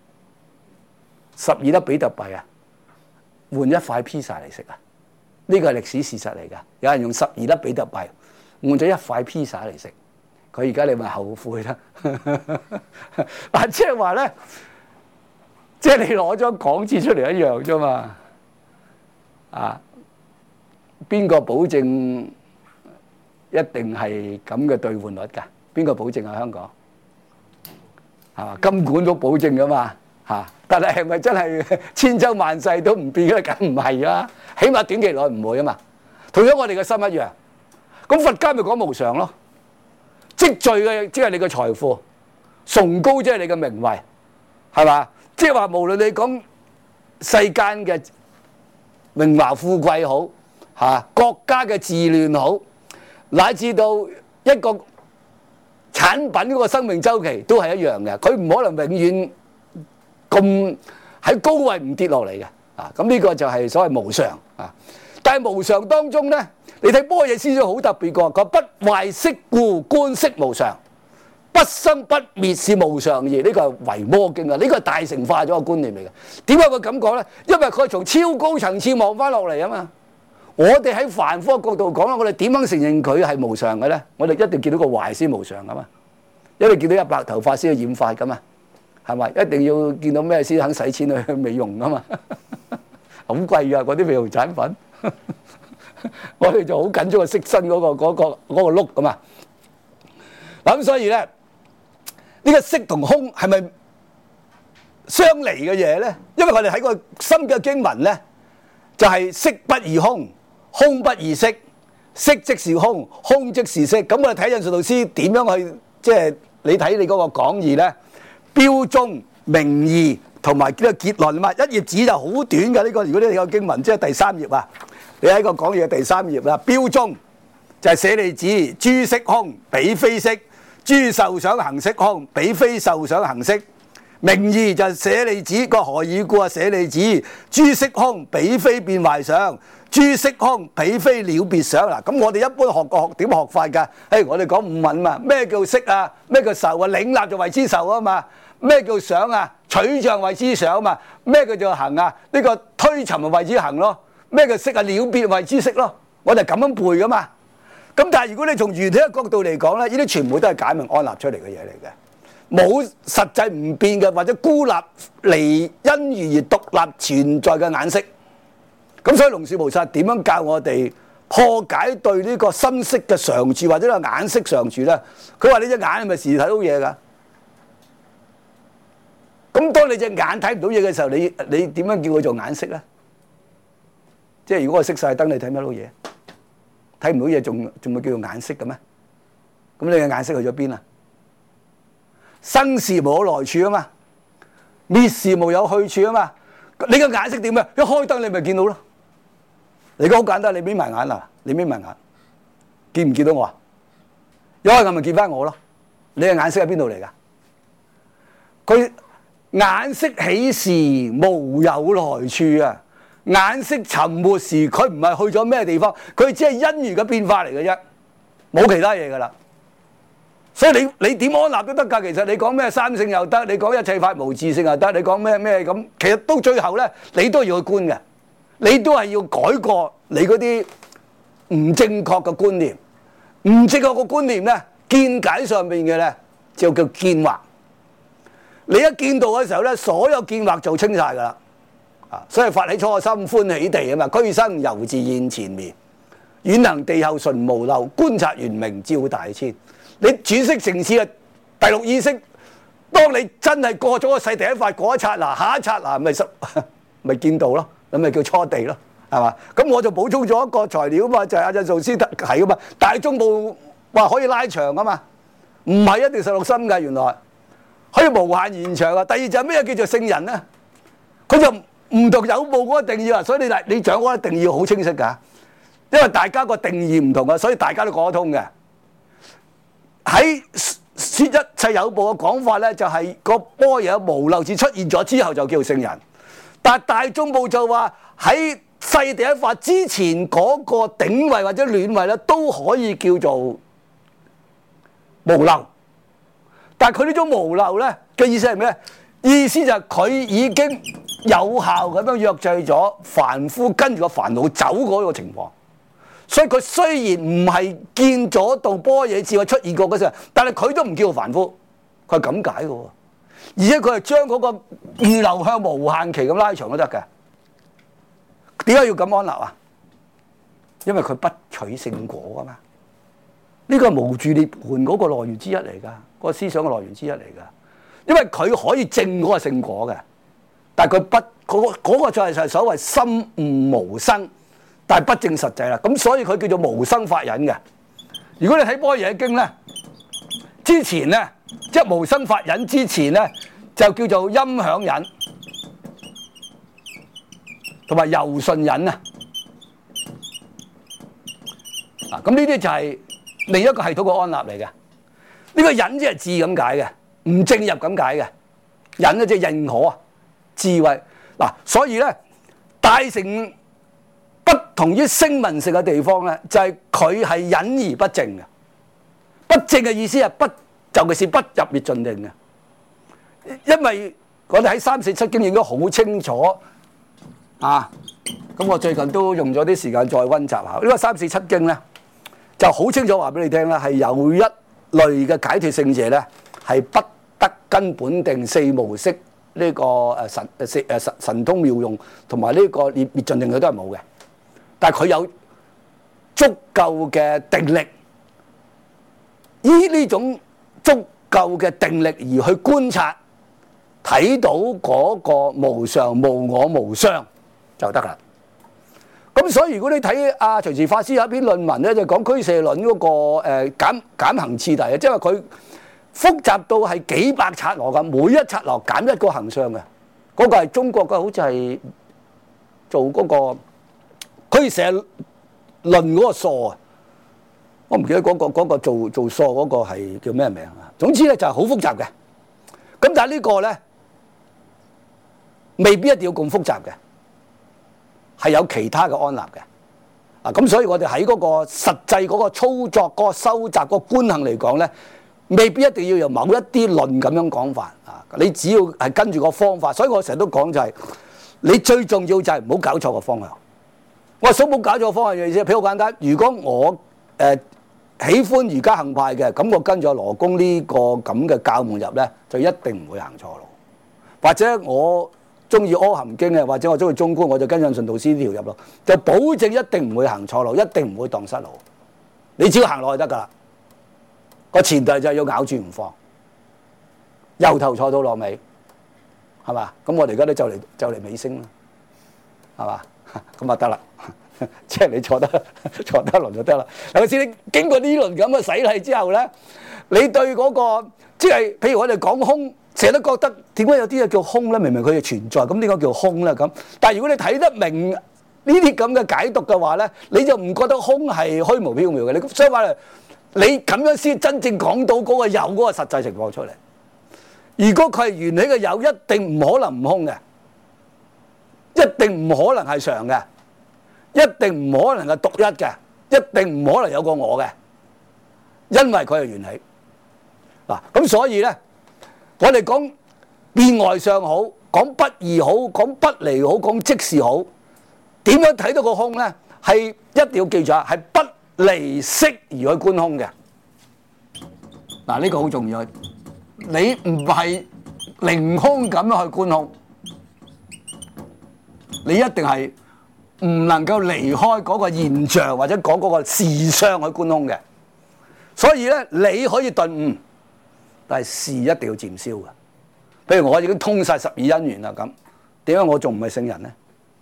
pizza，12粒比特幣啊，換一塊 pizza 嚟食啊！呢個係歷史事實嚟㗎。有人用12粒比特幣換咗一塊 pizza 嚟食，佢而家你咪後悔啦。嗱，即係話咧，即係你攞咗港紙出嚟一樣啫嘛。啊，邊個保證一定係咁嘅兌換率㗎？邊個保證啊？香港係嘛？金管局保證㗎嘛嚇，但係係咪真係千秋萬世都唔變咧？梗唔係啦，起碼短期內唔會啊嘛。同樣我哋嘅心一樣，咁佛家咪講無常咯，積聚嘅即係你嘅財富，崇高即係你嘅名位，係嘛？即係話無論你講世間嘅榮華富貴好嚇，國家嘅治亂好，乃至到一個產品嗰個生命週期都係一樣嘅，佢唔可能永遠咁喺高位唔跌落嚟嘅啊！咁呢個就係所謂無常啊。但係無常當中咧，你睇般若思想好特別個，佢不壞色故，觀色無常；不生不滅是無常義。呢個係維摩經啊，呢個係大乘化咗個觀念嚟嘅。點解佢咁講咧？因為佢係從超高層次望翻落嚟啊嘛。我哋喺凡夫角度講啦，我哋點樣承認佢係無常嘅咧？我哋一定見到個壞先無常噶嘛，因為見到一白頭髮先去染髮噶嘛，係咪？一定要見到咩先肯使錢去美容噶嘛，好貴㗎嗰啲美容產品。我哋就好緊張個色身嗰個碌噶嘛。咁所以咧，呢個色同空係咪相離嘅嘢咧？因為我哋喺個新嘅經文咧，就係色不異空。空不異色，色即是空，空即是色。咁我哋睇印順導師點樣去，即係你睇你嗰個講義咧，標中明義同埋呢個結論啊嘛，一頁紙就好短㗎呢個。如果你有經文，即係第3頁啊，你喺個講義嘅第3頁啦。標中就係舍利子，諸色空，彼非色；諸受想行識空，彼非受想行識。明義就係舍利子，個何以故啊？舍利子，諸色空，彼非變壞相。諸色空，彼非了別想。嗱，咁我哋一般學點學法㗎？我哋講五蘊嘛，咩叫色啊？咩叫受啊？領納就為之受啊嘛。咩叫想啊？取像為之想啊嘛。咩叫做行啊？呢個推尋就為之行咯。咩叫色啊？了別為之色咯。我哋咁樣背㗎嘛。咁但係如果你從原體嘅角度嚟講咧，呢啲全部都係解明安立出嚟嘅嘢嚟嘅，冇實際唔變嘅或者孤立離因緣而獨立存在嘅眼識。咁所以龍樹菩薩點樣教我哋破解對呢個心識嘅常住或者個眼識常住咧？佢話你隻眼係咪時時睇到嘢㗎？咁當你隻眼睇唔到嘢嘅時候，你點樣叫佢做眼識咧？即係如果我熄晒燈，你睇唔睇到嘢？睇唔到嘢仲會叫做眼識嘅咩？咁你嘅眼識去咗邊啊？生時無有來處啊嘛，滅時無有去處啊嘛。你嘅眼識點啊？一開燈你咪見到咯。你講好簡單，你眯埋眼啦，你眯埋眼，見唔見到我啊？一開眼咪見翻我咯。你嘅眼識喺邊度嚟㗎？佢眼識起時無有來處啊！眼識沉沒時，佢唔係去咗咩地方，佢只係因緣嘅變化嚟嘅啫，冇其他嘢㗎啦。所以你點安立都得㗎。其實你講咩三性又得，你講一切法無自性又得，你講咩咁，其實到最後咧，你都要去觀嘅，你都係要改過你嗰啲唔正確嘅觀念，唔正確嘅觀念咧，見解上面嘅咧就叫見惑。你一見到嘅時候咧，所有見惑就清晒㗎啦。所以發起初心歡喜地啊嘛，俱生猶自現前面，遠行地後純無漏，觀察圓明照大千。你轉識成次嘅第六意識，當你真係過咗個世第一法嗰一剎那，下一剎那咪見到咯，咁咪叫初地咯，係嘛？咁我就補充咗一個材料嘛，就係阿印素師提噶嘛，大眾部話可以拉長啊嘛，唔係一定16心㗎，原來可以無限延長啊。第二就係咩叫做聖人咧？佢就唔同有部嗰個定義啊，所以你掌握嘅定義好清晰㗎，因為大家個定義唔同啊，所以大家都講得通嘅。喺說一切有部嘅講法咧，就係個般若無漏智出現咗之後就叫聖人，但係大眾部就話喺世第一法之前嗰個頂位或者暖位咧都可以叫做無漏， 但係佢呢種無漏咧嘅意思係咩？意思就係佢已經有效咁樣約制咗凡夫跟住個煩惱走嗰個情況。所以佢雖然唔係見咗道般若智慧出現過嗰時，但係佢都唔叫凡夫，佢係咁解嘅喎。而且佢係將嗰個預流向無限期咁拉長都得嘅。點解要咁安立啊？因為佢不取聖果啊嘛。呢個係無住涅槃嗰個來源之一嚟㗎，嗰個思想嘅來源之一嚟㗎。因為佢可以證嗰個聖果嘅，但係佢不嗰個就係所謂心悟無生，但係不證實際啦。咁所以佢叫做無生法忍嘅。如果你睇般若經咧，之前咧即係無生法忍之前咧，就叫做音響忍同埋柔順忍啊。咁呢啲就係另一個系統嘅安立嚟嘅。呢個忍即係智咁解嘅。唔正入咁解嘅，忍咧即係認可啊，智慧嗱，所以咧大乘不同於聲聞乘嘅地方咧，就係佢係忍而不正嘅。不正嘅意思係不，尤其是不入滅盡定嘅。因為我哋喺三四七經應該好清楚啊，咁我最近都用咗啲時間再溫習下呢個三四七經咧，就好清楚話俾你聽啦，係有一類嘅解脫聖者咧，係不得根本定四無色呢個神通妙用同埋呢個滅盡定佢都係冇嘅，但係佢有足夠嘅定力，依呢種足夠嘅定力而去觀察，睇到嗰個無常無我無相就得啦。咁所以如果你睇阿隨慈法師有一篇論文咧，就講俱舍論嗰個減行次第啊，即係話佢複雜到係幾百剎那咁，每一剎那減一個行相嘅。嗰、那個係中國嘅，好似係做嗰個俱舍論嗰個疏啊，我唔記得嗰個做疏嗰個係叫咩名啊？總之咧就係好複雜嘅。咁但係呢個咧未必一定要咁複雜嘅，係有其他嘅安立嘅。啊，咁所以我哋喺嗰個實際嗰個操作、嗰個收集、嗰個觀行嚟講咧，未必一定要由某一啲論咁樣講法啊！你只要係跟住個方法，所以我成日都講就係、是、你最重要就係唔好搞錯個方向。我所冇搞錯個方向嘅意思，譬如好簡單，如果我喜歡瑜伽行派嘅，咁我跟住羅公呢個咁嘅教門入咧，就一定唔會行錯路。或者我中意阿含經嘅，或者我中意中觀，我就跟印順導師呢條入咯，就保證一定唔會行錯路，一定唔會蕩失路。你只要行落去得㗎啦。個前提就係要咬住唔放，由頭坐到落尾，係嘛？咁我哋而家都就嚟尾聲啦，係嘛？咁啊得啦，即係你坐得一輪就得啦。尤其是你經過呢輪咁嘅洗禮之後咧，你對嗰個即係譬如我哋講空，成日都覺得點解有啲嘢叫空咧？明明佢哋存在，咁點解叫空咧？咁但係如果你睇得明呢啲咁嘅解讀嘅話咧，你就唔覺得空係虛無縹緲嘅。你所以話你咁樣先真正講到嗰個有嗰個實際情況出嚟。如果佢係緣起嘅有，一定唔可能唔空嘅，一定唔可能係常嘅，一定唔可能係獨一嘅，一定唔可能有個我嘅，因為佢係緣起。嗱，咁所以咧，我哋講變外相好，講不異好，講不離好，講即是好，點樣睇到個空咧？係一定要記住啊，係不離色而去觀空嘅。嗱，呢個好重要。你唔係凌空咁樣去觀空，你一定係唔能夠離開嗰個現象或者講嗰個事相去觀空嘅。所以咧，你可以頓悟，但係事一定要漸消嘅。譬如我已經通晒12因緣啦，咁點解我仲唔係聖人咧？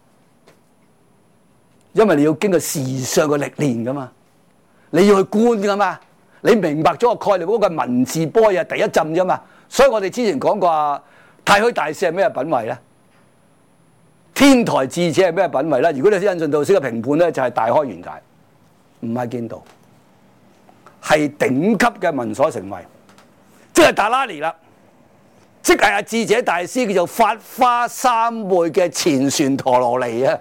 因為你要經過事相嘅歷練噶嘛。你要去觀噶嘛？你明白咗個概念，嗰個文字般若第一浸啫嘛。所以我哋之前講過啊，太虛大師係咩品位咧？天台智者係咩品位咧？如果你睇印順導師嘅評判咧，就係大開圓解，唔係見道，係頂級嘅聞所成慧，即係達拉尼啦，即係阿智者大師叫做法花三昧嘅前旋陀羅尼啊，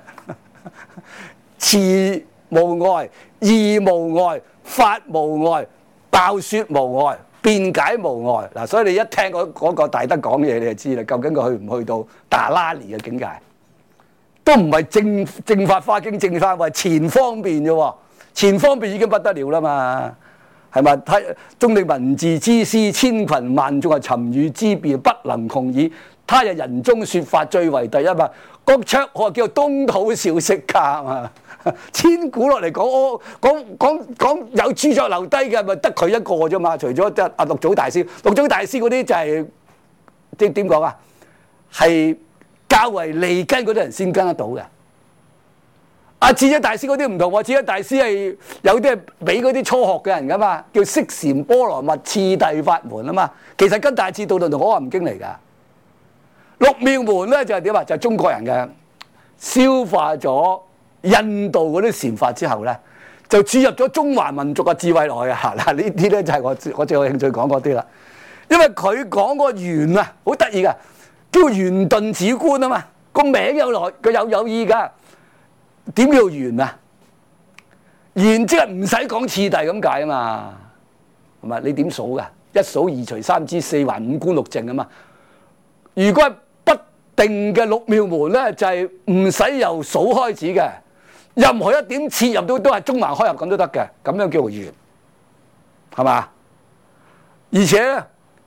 詞無礙，義無礙，法無礙，爆說無礙， 辯解無礙嗱，所以你一聽嗰個大德講嘢，你就知啦，究竟佢去唔去到達拉尼嘅境界？都唔係正法華經正法，話前方便啫喎，前方便已經不得了啦嘛，係咪？睇中歷文字之師，千群萬眾啊，尋語之辯不能窮矣。他日人中説法最為第一嘛。郭綽可叫東土小釋迦嘛，千古落嚟講有著作留低嘅，咪得佢一個啫嘛。除咗即係阿六祖大師，六祖大師嗰啲就係即點講啊？係較為利根嗰啲人先跟得到嘅。阿智者大師嗰啲唔同喎，智者大師係有啲係俾嗰啲初學嘅人噶嘛，叫釋禪波羅蜜次第法門啊嘛。其實跟大智度論同《可含經》嚟㗎。六妙門咧就係點啊？就係中國人嘅消化咗印度嗰啲禪法之後咧，就注入咗中華民族嘅智慧落去啊！嗱，呢啲咧就係我最有興趣講嗰啲啦。因為佢講個圓啊，好得意噶，叫圓頓止觀啊嘛。個名有來，佢有意㗎。點叫圓啊？圓即係唔使講次第咁解啊嘛。係咪？你點數㗎？一數二除三知四還五觀六淨啊嘛。如果係不定嘅六妙門咧，就係唔使由數開始嘅，任何一點切入都係中橫開合咁都得嘅，咁樣叫做圓，係嘛？而且咧，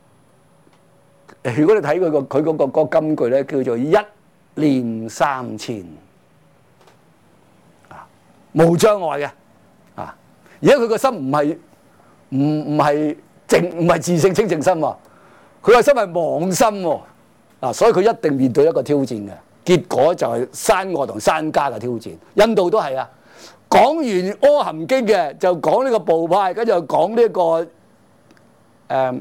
如果你睇佢嗰個金句咧，叫做一念三千，無障礙嘅，啊！而家佢個心唔係淨，唔係自性清淨心喎，佢個心係妄心喎。所以佢一定面對一個挑戰嘅，結果就係山外同山家嘅挑戰。印度都係啊，講完《阿含經》嘅就講呢個部派，跟住又講呢個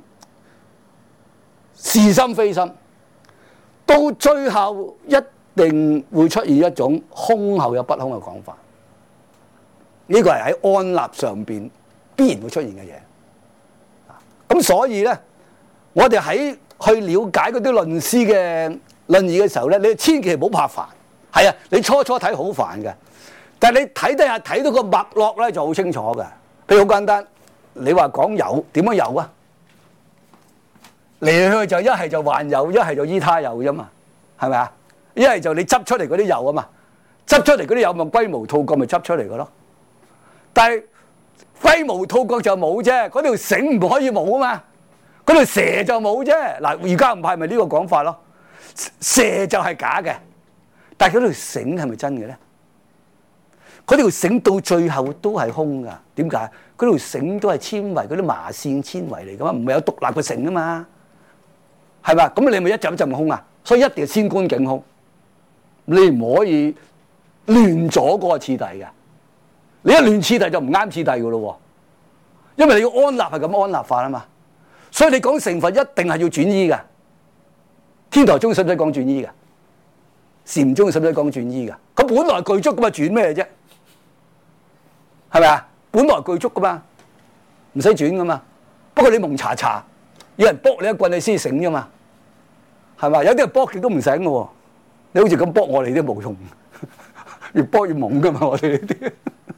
是心非心，到最後一定會出現一種空後有不空嘅講法。呢個係喺安立上邊必然會出現嘅嘢。咁所以咧，我哋喺去了解嗰啲論師嘅論議嘅時候咧，你千祈唔好怕煩。係啊，你初睇好煩嘅，但係你睇到個脈絡咧就好清楚嘅。譬如好簡單，你話講有點樣有啊？嚟去就一係就還有，一係就依他有啫嘛，係咪啊？一係就你執出嚟嗰啲有啊嘛，執出嚟嗰啲有咪龜毛兔角咪執出嚟嘅咯。但係龜毛兔角就冇啫，嗰條繩唔可以冇啊嘛。嗰條蛇就冇啫，嗱，而家唔係咪呢個講法咯？蛇就係假嘅，但係嗰條繩係咪真嘅咧？嗰條繩到最後都係空噶，點解？嗰條繩都係纖維，嗰啲麻線纖維嚟噶嘛，唔係有獨立嘅繩啊嘛，係嘛？咁你咪一陣一陣空啊？所以一定係先觀境空，你唔可以亂咗嗰個次第嘅。你一亂次第就唔啱次第噶咯，因為你要安立係咁安立法啊嘛。所以你講成佛一定係要轉依嘅，天台宗使唔使講轉依嘅？禪宗使唔使講轉依嘅？咁本來具足咁啊，轉咩啫？係咪啊？本來具足噶嘛，唔使轉噶嘛。不過你蒙查查，有人卜你一棍，你先醒啫嘛，係嘛？有啲人卜極都唔醒嘅喎，你好似咁卜我哋都冇用，越卜越懵噶嘛，我哋呢啲。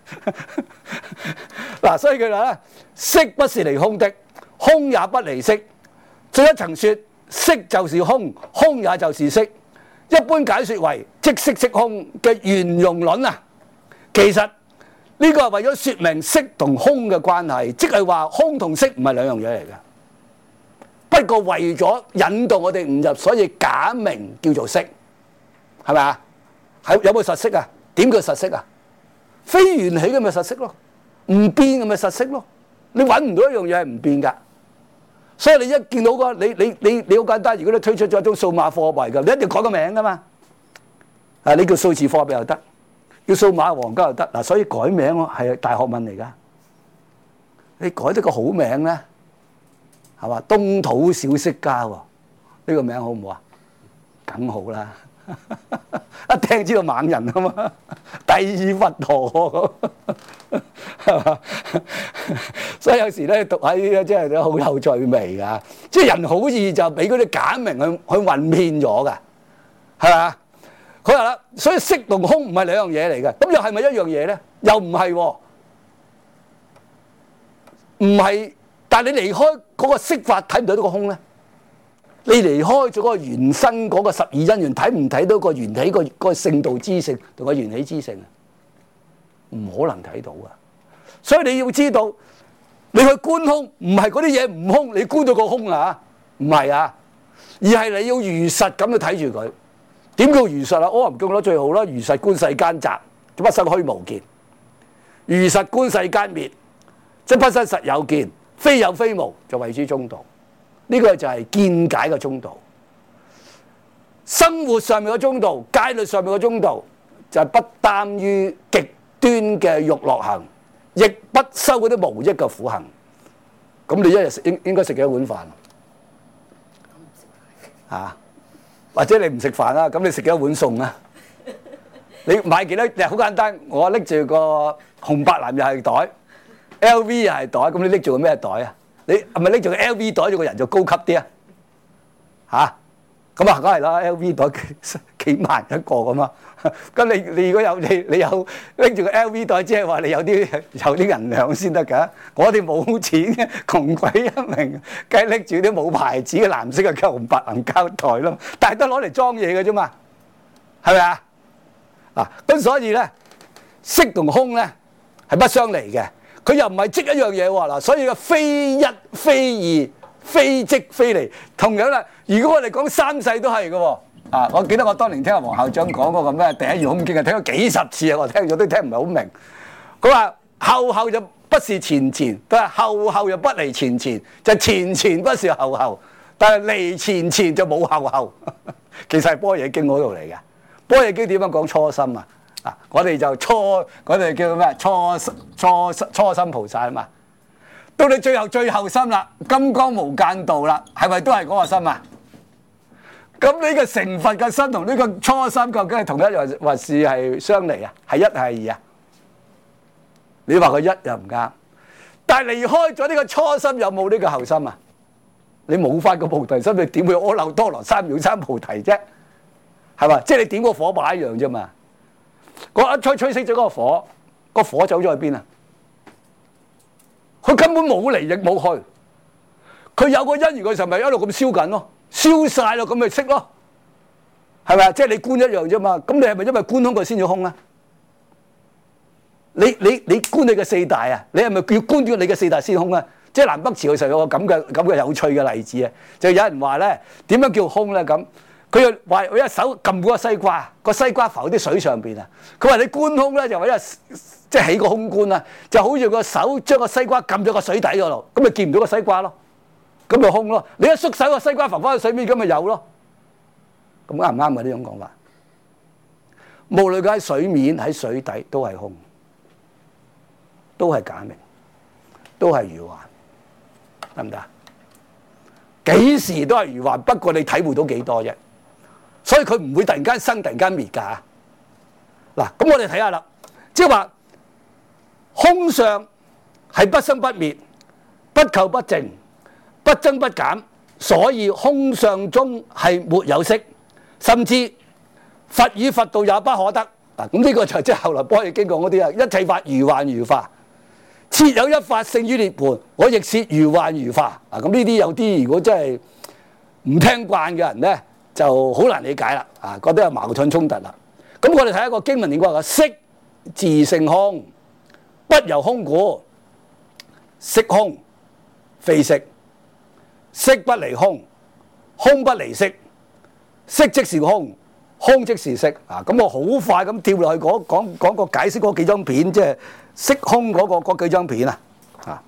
嗱，所以佢話咧，色不是離空的。空也不離色，進一層說，色就是空，空也就是色。一般解說為即色即空嘅圓融論啊。其實呢個係為咗說明色同空嘅關係，即係話空同色唔係兩樣嘢嚟嘅。不過為咗引導我哋誤入，所以假名叫做色，係咪啊？有冇實色啊？點叫實色啊？非緣起嘅咪實色咯，唔變嘅咪實色咯。你揾唔到一樣嘢係唔變㗎。所以你一見到個你好簡單，如果你推出咗一種數碼貨幣嘅，你一定要改個名㗎嘛。你叫數字貨幣又得，叫數碼黃金又得。嗱，所以改名係大學問嚟㗎。你改得個好名咧，係嘛？東土小釋迦喎，呢個名好唔好啊？梗好啦，一聽知道猛人啊嘛，第二佛陀係嘛？所以有時咧讀下呢啲真係好有趣味㗎，即係人好易就俾嗰啲假名去混騙咗㗎，係嘛？佢話啦，所以色同空唔係兩樣嘢嚟嘅，咁又係咪一樣嘢咧？又唔係喎，唔係但係你離開嗰個色法睇唔睇到個空咧？你離開咗嗰個原生嗰個十二因緣，睇唔睇到個緣起個聖道之性同個緣起之性啊？唔可能睇到啊！所以你要知道，你去觀空唔係嗰啲嘢唔空，你觀到個空啊？唔係啊，而係你要如實咁去睇住佢。點叫如實啊？阿含經講得最好啦，如實觀世間雜，不生虛無見；如實觀世間滅，即不生實有見。非有非無，就謂之中道。呢個就係見解嘅中道。生活上面嘅中道，戒律上面嘅中道，就係不耽於極端嘅欲樂行，亦不修嗰啲無益嘅苦行。咁你一日應該食幾多碗飯？啊？或者你唔食飯啦，咁你食幾多碗餸啊？你買幾多？好簡單，我拎住個紅白藍又係袋。LV 又係袋，咁你拎住個咩袋啊？你係咪拎住個 LV 袋，個人就高級啲啊？嚇，咁啊，梗係啦，LV 袋幾萬一個咁啊。咁你如果有你有拎住個 LV 袋，即係話你有啲銀兩先得㗎。我哋冇錢嘅，窮鬼一名，梗係拎住啲冇牌子嘅藍色嘅紅白藍膠袋咯。但係都攞嚟裝嘢嘅啫嘛，係咪啊？啊，咁所以咧，色同空咧係不相離嘅。佢又唔係即一樣嘢喎，嗱，所以個非一非二，非即非離。同樣啦，如果我哋講三世都係嘅喎，啊，我記得我當年聽阿黃校長講嗰個咩第一義空經啊，聽咗幾十次啊，我聽咗都聽唔係好明。佢話後後就不是前前，佢話後後又不離前前，就前前不是後後，但係離前前就冇後後。其實係般若經嗰度嚟嘅。般若經點樣講初心啊？啊！我哋就我哋叫咩？初心菩薩啊嘛。到你最後心啦，金剛無間道啦，係咪都係嗰個心啊？咁呢個成佛嘅心同呢個初心究竟係同一樣，還是係相離啊？係一係二啊？你話佢一又唔啱，但係離開咗呢個初心，有冇呢個後心啊？你冇翻個菩提心，你點會阿耨多羅三藐三菩提啫？係嘛？即係你點個火把一樣啫嘛？嗰一吹熄咗嗰個火，個火走咗去邊啊？佢根本冇嚟亦冇去，佢有個因緣嘅時候咪一路咁燒緊咯，燒晒咯咁咪熄咯，係咪啊？即係你觀一樣啫嘛。咁你係咪因為觀空佢先要空啊？你觀你嘅四大啊？你係咪要觀咗你嘅四大先空啊？即係南北朝嘅時候有個咁嘅有趣嘅例子啊，就有人話咧點樣叫空咧咁？佢又話：我一手撳嗰個西瓜，個西瓜浮喺啲水上邊啊！佢話你觀空咧，就為咗即係起個空觀啊，就好似個手將個西瓜撳咗個水底嗰度，咁咪見唔到個西瓜咯，咁咪空咯。你一縮手個西瓜浮翻去水面，咁咪有咯。咁啱唔啱啊？呢種講法，無論佢喺水面喺水底都係空，都係假名，都係如幻，得唔得？幾時都係如幻，不過你體會到幾多啫？所以佢唔會突然間生，突然間滅㗎。嗱，咁我哋睇下啦，即係話空相係不生不滅、不垢不淨、不增不減，所以空相中係沒有色，甚至佛與佛道也不可得。嗱，咁呢個就即係後來般若經講嗰啲啊，一切法如幻如化，設有一法勝於涅槃，我亦設如幻如化。啊，咁呢啲有啲如果真係唔聽慣嘅人咧，就好難理解啦，啊，覺得有矛盾衝突啦。咁我哋睇一個經文點講啊？色自性空，不由空故，色空非色，色不離空，空不離色，色即是空，空即是色。啊，咁我好快咁跳落去講個解釋嗰幾張片，即係色空嗰幾張片啊，啊，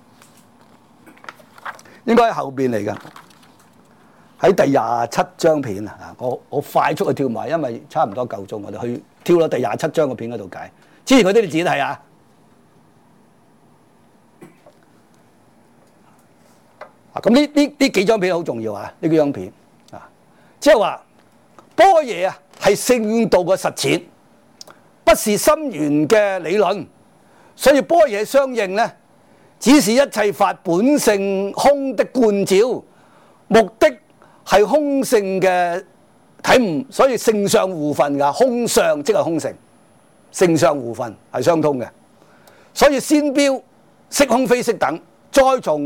應該喺後邊嚟㗎。喺第27張片啊！我快速去跳埋，因為差唔多夠鐘，我哋去跳到第27張個片嗰度解。之前嗰啲你自己睇下。咁呢幾張片好重要啊！呢幾張片啊，即係話般若啊係聖道嘅實踐，不是心源嘅理論。所以般若相應咧，只是一切法本性空的觀照，目的係空性嘅體悟，所以性相互分㗎。空相即係空性，性相互分係相通嘅。所以先標色空非色等，再從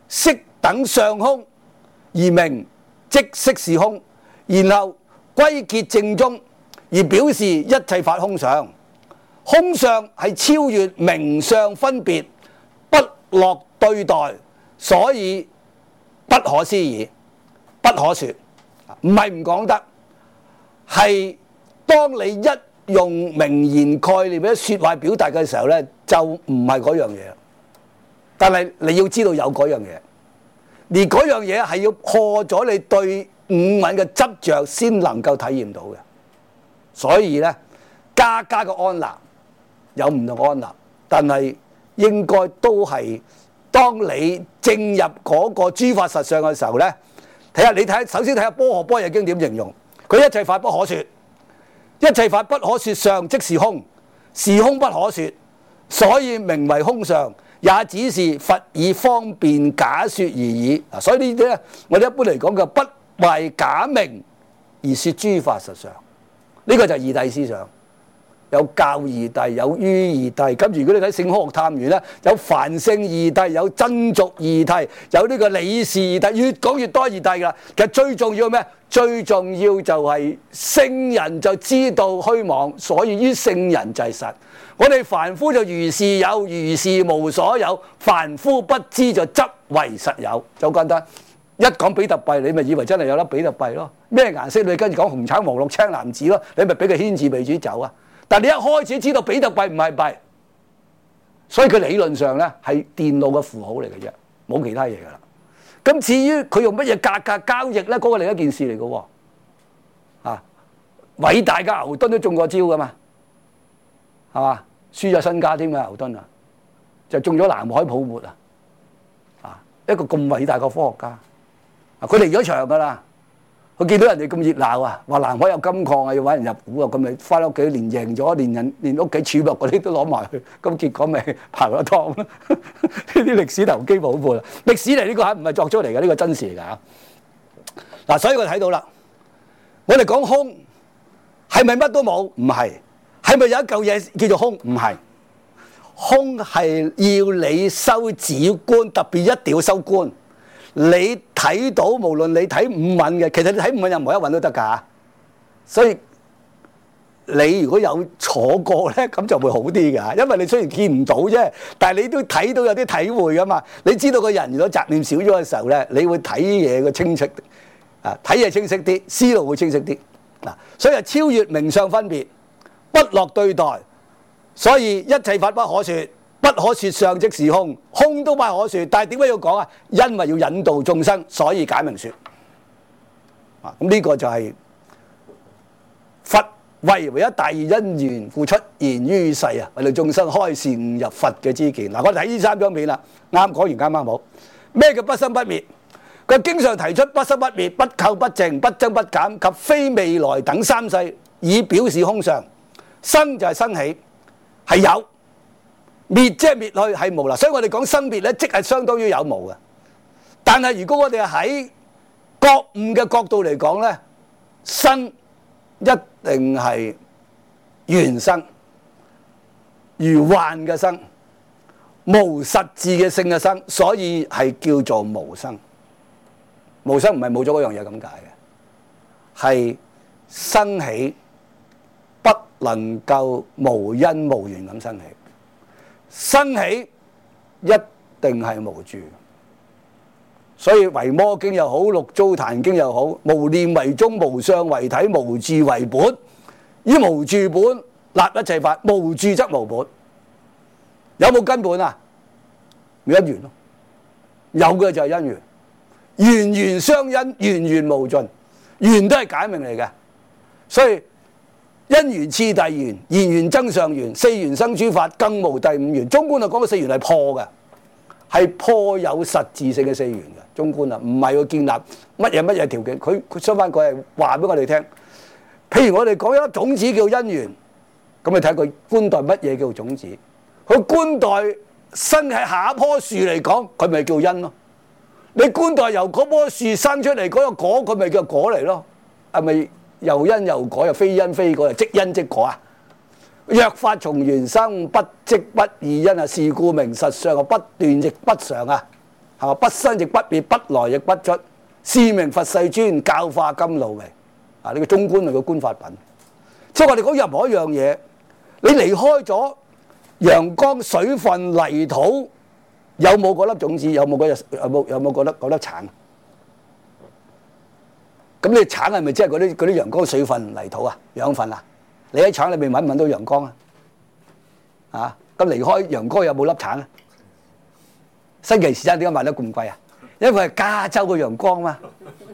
色等上空而名，即色是空。然後歸結正宗，而表示一切法空相。空相係超越名相分別，不落對待，所以不可思議，不可說。唔係唔講得，係當你一用名言概念或者説話表達嘅時候呢，就唔係嗰樣嘢。但係你要知道有嗰樣嘢，而嗰樣嘢係要破咗你對五蘊嘅執着先能夠體驗到嘅。所以呢，家家嘅安立有唔同安立，但係應該都係當你正入嗰個諸法實相嘅時候呢，首先睇下《般若波羅經》點形容，佢一切法不可說，一切法不可說相，即是空，是空不可說，所以名為空相，也只是佛以方便假說而已。所以呢啲呢，我哋一般嚟講嘅不壞假名而說諸法實相，呢個就係義諦思想。有教義諦，有於義諦。咁如果你睇《聖科學探源》咧，有梵性義諦，有真俗義諦，有呢個理事義諦，越講越多義諦㗎啦。其實最重要咩？最重要就係聖人就知道虛妄，所以於聖人就係實。我哋凡夫就如是有，如是無所有。凡夫不知就執為實有，就好簡單。一講比特幣，你咪以為真係有粒比特幣咯？咩顏色你跟住講紅橙黃綠青藍紫咯？你咪俾佢牽字鼻主走啊！但你一開始知道比特幣唔係幣，所以佢理論上咧係電腦嘅符號嚟嘅啫，冇其他嘢噶啦。咁至於佢用乜嘢價格交易咧，嗰個另一件事嚟嘅喎。啊，偉大嘅牛頓都中過招噶嘛，係嘛？輸咗身家添嘅牛頓啊，就中咗南海泡沫啊！啊，一個咁偉大嘅科學家，啊，佢離咗場噶啦。佢見到人哋咁熱鬧啊，話南海有金礦啊，要揾人入股啊，咁咪翻屋企連贏咗，連屋企儲物嗰啲都攞埋去，咁結果咪排咗湯咯。呢啲歷史投機冇錯啦，歷史嚟呢個嚇，唔係作出嚟嘅，呢個真事嚟㗎嚇。嗱，所以我睇到啦，我哋講空係咪乜都冇？唔係，係咪有一嚿嘢叫做空？唔係，空係要你收止觀，特別一定要收觀。你睇到，無論你睇五蘊嘅，其實你睇五蘊任何一蘊都得㗎。所以你如果有坐過咧，咁就會好啲㗎。因為你雖然見唔到啫，但係你都睇到有啲體會㗎嘛。你知道個人如果雜念少咗嘅時候咧，你會睇嘢嘅清晰啊，睇嘢清晰啲，思路會清晰啲嗱。所以係超越名相分別，不落對待，所以一切法不可說。不可說相即是空，空都不可說，但係點解要講啊？因為要引導眾生，所以解明說。啊，咁呢個就係佛為一大義因緣，故出現於世啊，為到眾生開示悟入佛嘅知見。嗱，我哋睇呢三張片啦，啱講完啱啱好。咩叫不生不滅？佢經常提出不生不滅、不垢不淨、不增不減及非未來等三世，以表示空相。生就係生起，係有。滅即係滅去，係無啦，所以我哋講生滅咧，即係相當於有無嘅。但係如果我哋喺覺悟嘅角度嚟講咧，生一定係緣生，如幻嘅生，無實質嘅性嘅生，所以係叫做無生。無生唔係冇咗嗰樣嘢咁解嘅，係生起不能夠無因無緣咁生起。生起一定係無住，所以維摩經又好，六祖壇經又好，無念為宗，無相為體，無住為本。以無住本立一切法，無住則無本。有冇根本啊？因緣咯，有嘅就係因緣，緣緣相因，緣緣無盡，緣都係解明嚟嘅，所以。因緣次第緣，緣緣增上緣，四緣生諸法，更無第五緣。中觀就講嘅四緣係破嘅，係破有實質性嘅四緣嘅。中觀啊，唔係要建立乜嘢條件，佢相反佢係話俾我哋聽。譬如我哋講一粒種子叫因緣，咁你睇佢觀待乜嘢叫種子？佢觀待生喺下一棵樹嚟講，佢咪叫因咯？你觀待由嗰棵樹生出嚟嗰個果，佢咪叫果嚟咯？係咪？又因又果，又非因非果，又即因即果啊！若法從緣生，不即不異因啊！是故名實相，不斷亦不常啊！ 係嘛？不生亦不滅，不來亦不出，是名佛世尊，教化甘露味。啊，呢個中觀係個觀法品。即係我哋講任何一樣嘢，你離開咗陽光、水分、泥土，有冇嗰粒種子？有冇嗰粒橙？咁你橙係咪即係嗰啲陽光、水分、泥土啊、養分啊？你喺橙裏面揾唔揾到陽光啊？啊，咁離開陽光有冇粒橙啊？新奇士餐點解賣得咁貴啊？因為係加州嘅陽光嘛，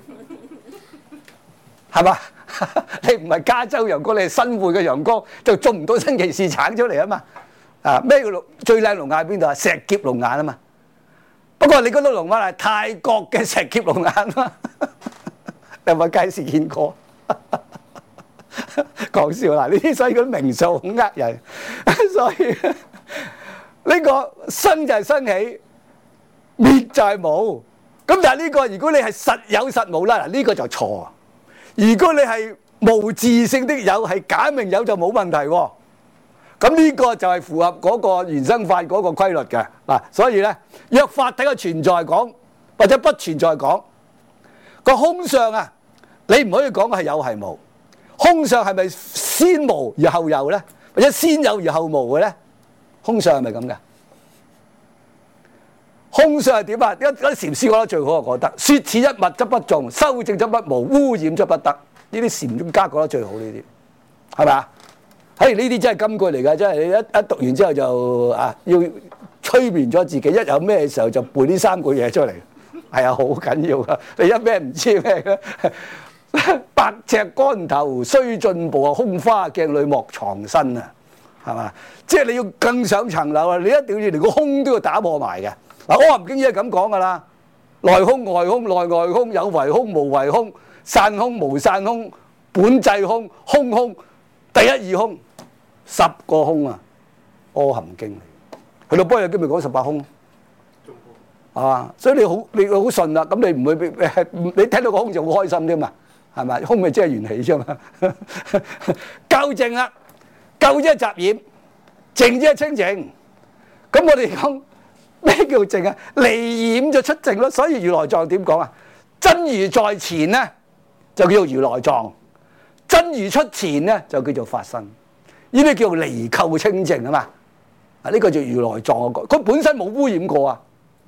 係嘛？你唔係加州陽光，你係新會嘅陽光，就種唔到新奇士橙出嚟啊嘛！啊，咩叫最靚龍眼喺邊度啊？石劫龍眼啊嘛。不過你嗰度龍眼係泰國嘅石劫龍眼啊嘛，你有冇街市見過？講笑啦！呢啲所以嗰啲名數好呃人，所以呢個生就係生起，滅就係冇。咁但係呢個如果你係實有實無啦，嗱呢個就錯。如果你係無自性的有，係假名有就冇問題喎。咁呢個就係符合嗰個原生法嗰個規律嘅嗱。所以咧，若法體嘅存在講或者不存在講個空相啊，你唔可以講係有係無。空相係咪先無而後有咧？或者先有而後無嘅咧？空相係咪咁嘅？空相係點啊？一禪師講得最好，我覺得說此一物則不中，修正則不無，污染則不得。呢啲禪宗家講得最好，呢啲係咪啊？嘿，呢啲真係金句嚟㗎，真係你一讀完之後就啊，要催眠咗自己，一有咩時候就背呢三句嘢出嚟，係啊，好緊要㗎。你一咩唔知咩嘅？百尺竿頭須進步啊，空花鏡裏莫藏身啊，係嘛？即係你要更上層樓啊！你一定要連個空都要打破埋嘅。嗱，《阿含經》已經係咁講㗎啦，內空外空，內外空，有為空無為空，散空無散空，本際空，空空，第一義空，10個空啊，《阿含經》嚟。去到《般若經》咪講18空，係嘛？所以你好順啦，咁你唔會你聽到個空就好開心添嘛。係咪？空咪即係緣起啫嘛。垢淨啦，垢即係雜染，淨即係清淨。咁我哋講咩叫淨啊？離染就出淨咯。所以如來藏點講啊？真如在前咧，就叫做如來藏；真如出前咧，就叫做法身。呢啲叫做離垢清淨啊嘛。啊，呢個就如來藏嘅，佢本身冇污染過啊。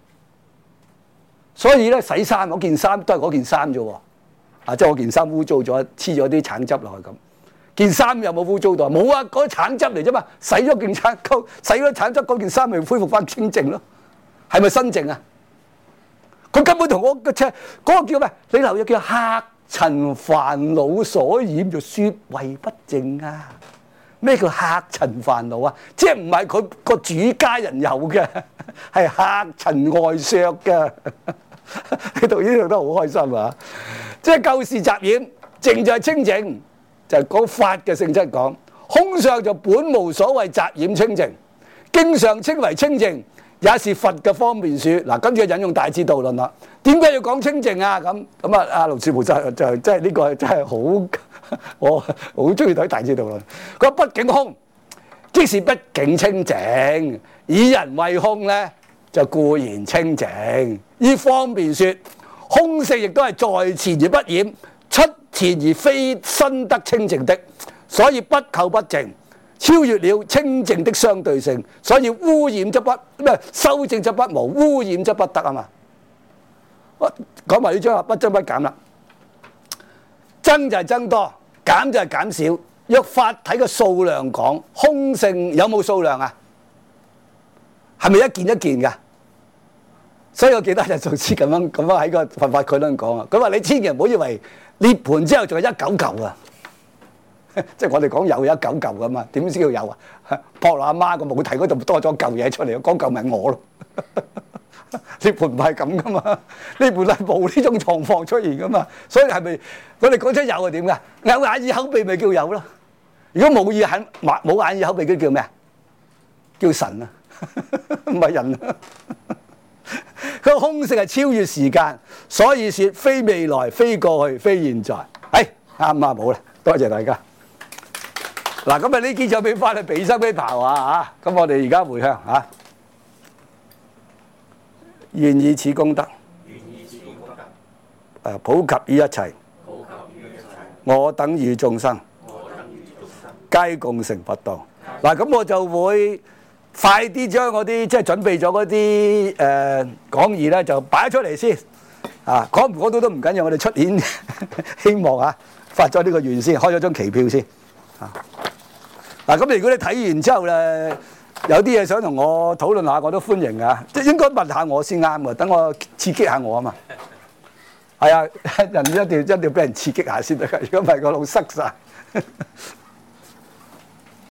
所以咧，洗衫嗰件衫都係嗰件衫啫喎。啊！即係我件衫污糟咗，黐咗啲橙汁落去咁。件衫有冇污糟到啊？冇啊！嗰啲橙汁嚟啫嘛。洗咗件橙洗咗橙汁，嗰件衫咪恢復翻清淨咯。係咪新淨啊？佢根本同我嘅嗰個叫咩？你留意叫客塵煩惱所染，就説為不淨啊！咩叫客塵煩惱啊？即係唔係佢個主家人有嘅，係客塵外鑠嘅。你讀呢度都好開心啊！即係舊事雜染，淨就係清淨，就係講法嘅性質講。空相就本無所謂雜染清淨，經上稱為清淨，也是佛嘅方便説。嗱，跟住引用《大智度論》啦。點解要講清淨啊？咁啊，阿龍樹菩薩就真係呢個真係好，我好中意睇《大智度論》。佢話畢竟空，即是畢竟清淨，以人為空咧，就固然清淨。依方便説，空性亦都係在前而不染，出前而非身得清淨的，所以不垢不淨，超越了清淨的相對性，所以污染則不咩，修正則不無，污染則不得啊嘛。講埋呢章啊，不增不減啦，增就係增多，減就係減少。若法體嘅數量講，空性有冇數量啊？係咪一件一件㗎？所以我記得就上次咁樣喺個佛法概論講啊，佢話你千祈唔好以為涅盤之後仲有199嚿啊，即係我哋講有199嚿噶嘛，點先叫有啊？撲落阿媽個母體嗰度多咗嚿嘢出嚟，嗰嚿咪我咯。涅盤唔係咁噶嘛，涅盤係冇呢種狀況出現噶嘛，所以係咪我哋講出有係點㗎？有眼耳口鼻咪叫有咯。如果冇眼耳口鼻，嗰啲叫咩啊？叫神啊，唔係人啊。佢空性係超越時間，所以説非未來、非過去、非現在。啱啊，好啦，多謝大家。嗱，咁啊呢幾就俾翻你俾心機刨啊嚇。咁我哋而家回向嚇。 願以此功德，普及於一切，我等與眾生，皆共成佛道。嗱，咁我就會快啲將嗰啲即係準備咗嗰啲講義咧，就擺出嚟先。講唔講到都唔緊要，我哋出年希望發咗呢個願先，開咗張期票先。咁如果你睇完之後咧，有啲嘢想同我討論下，我都歡迎啊！即係應該問下我先啱嘅，等我刺激下我啊嘛。係啊，人一定要俾人刺激下先得㗎，如果唔係個腦塞晒。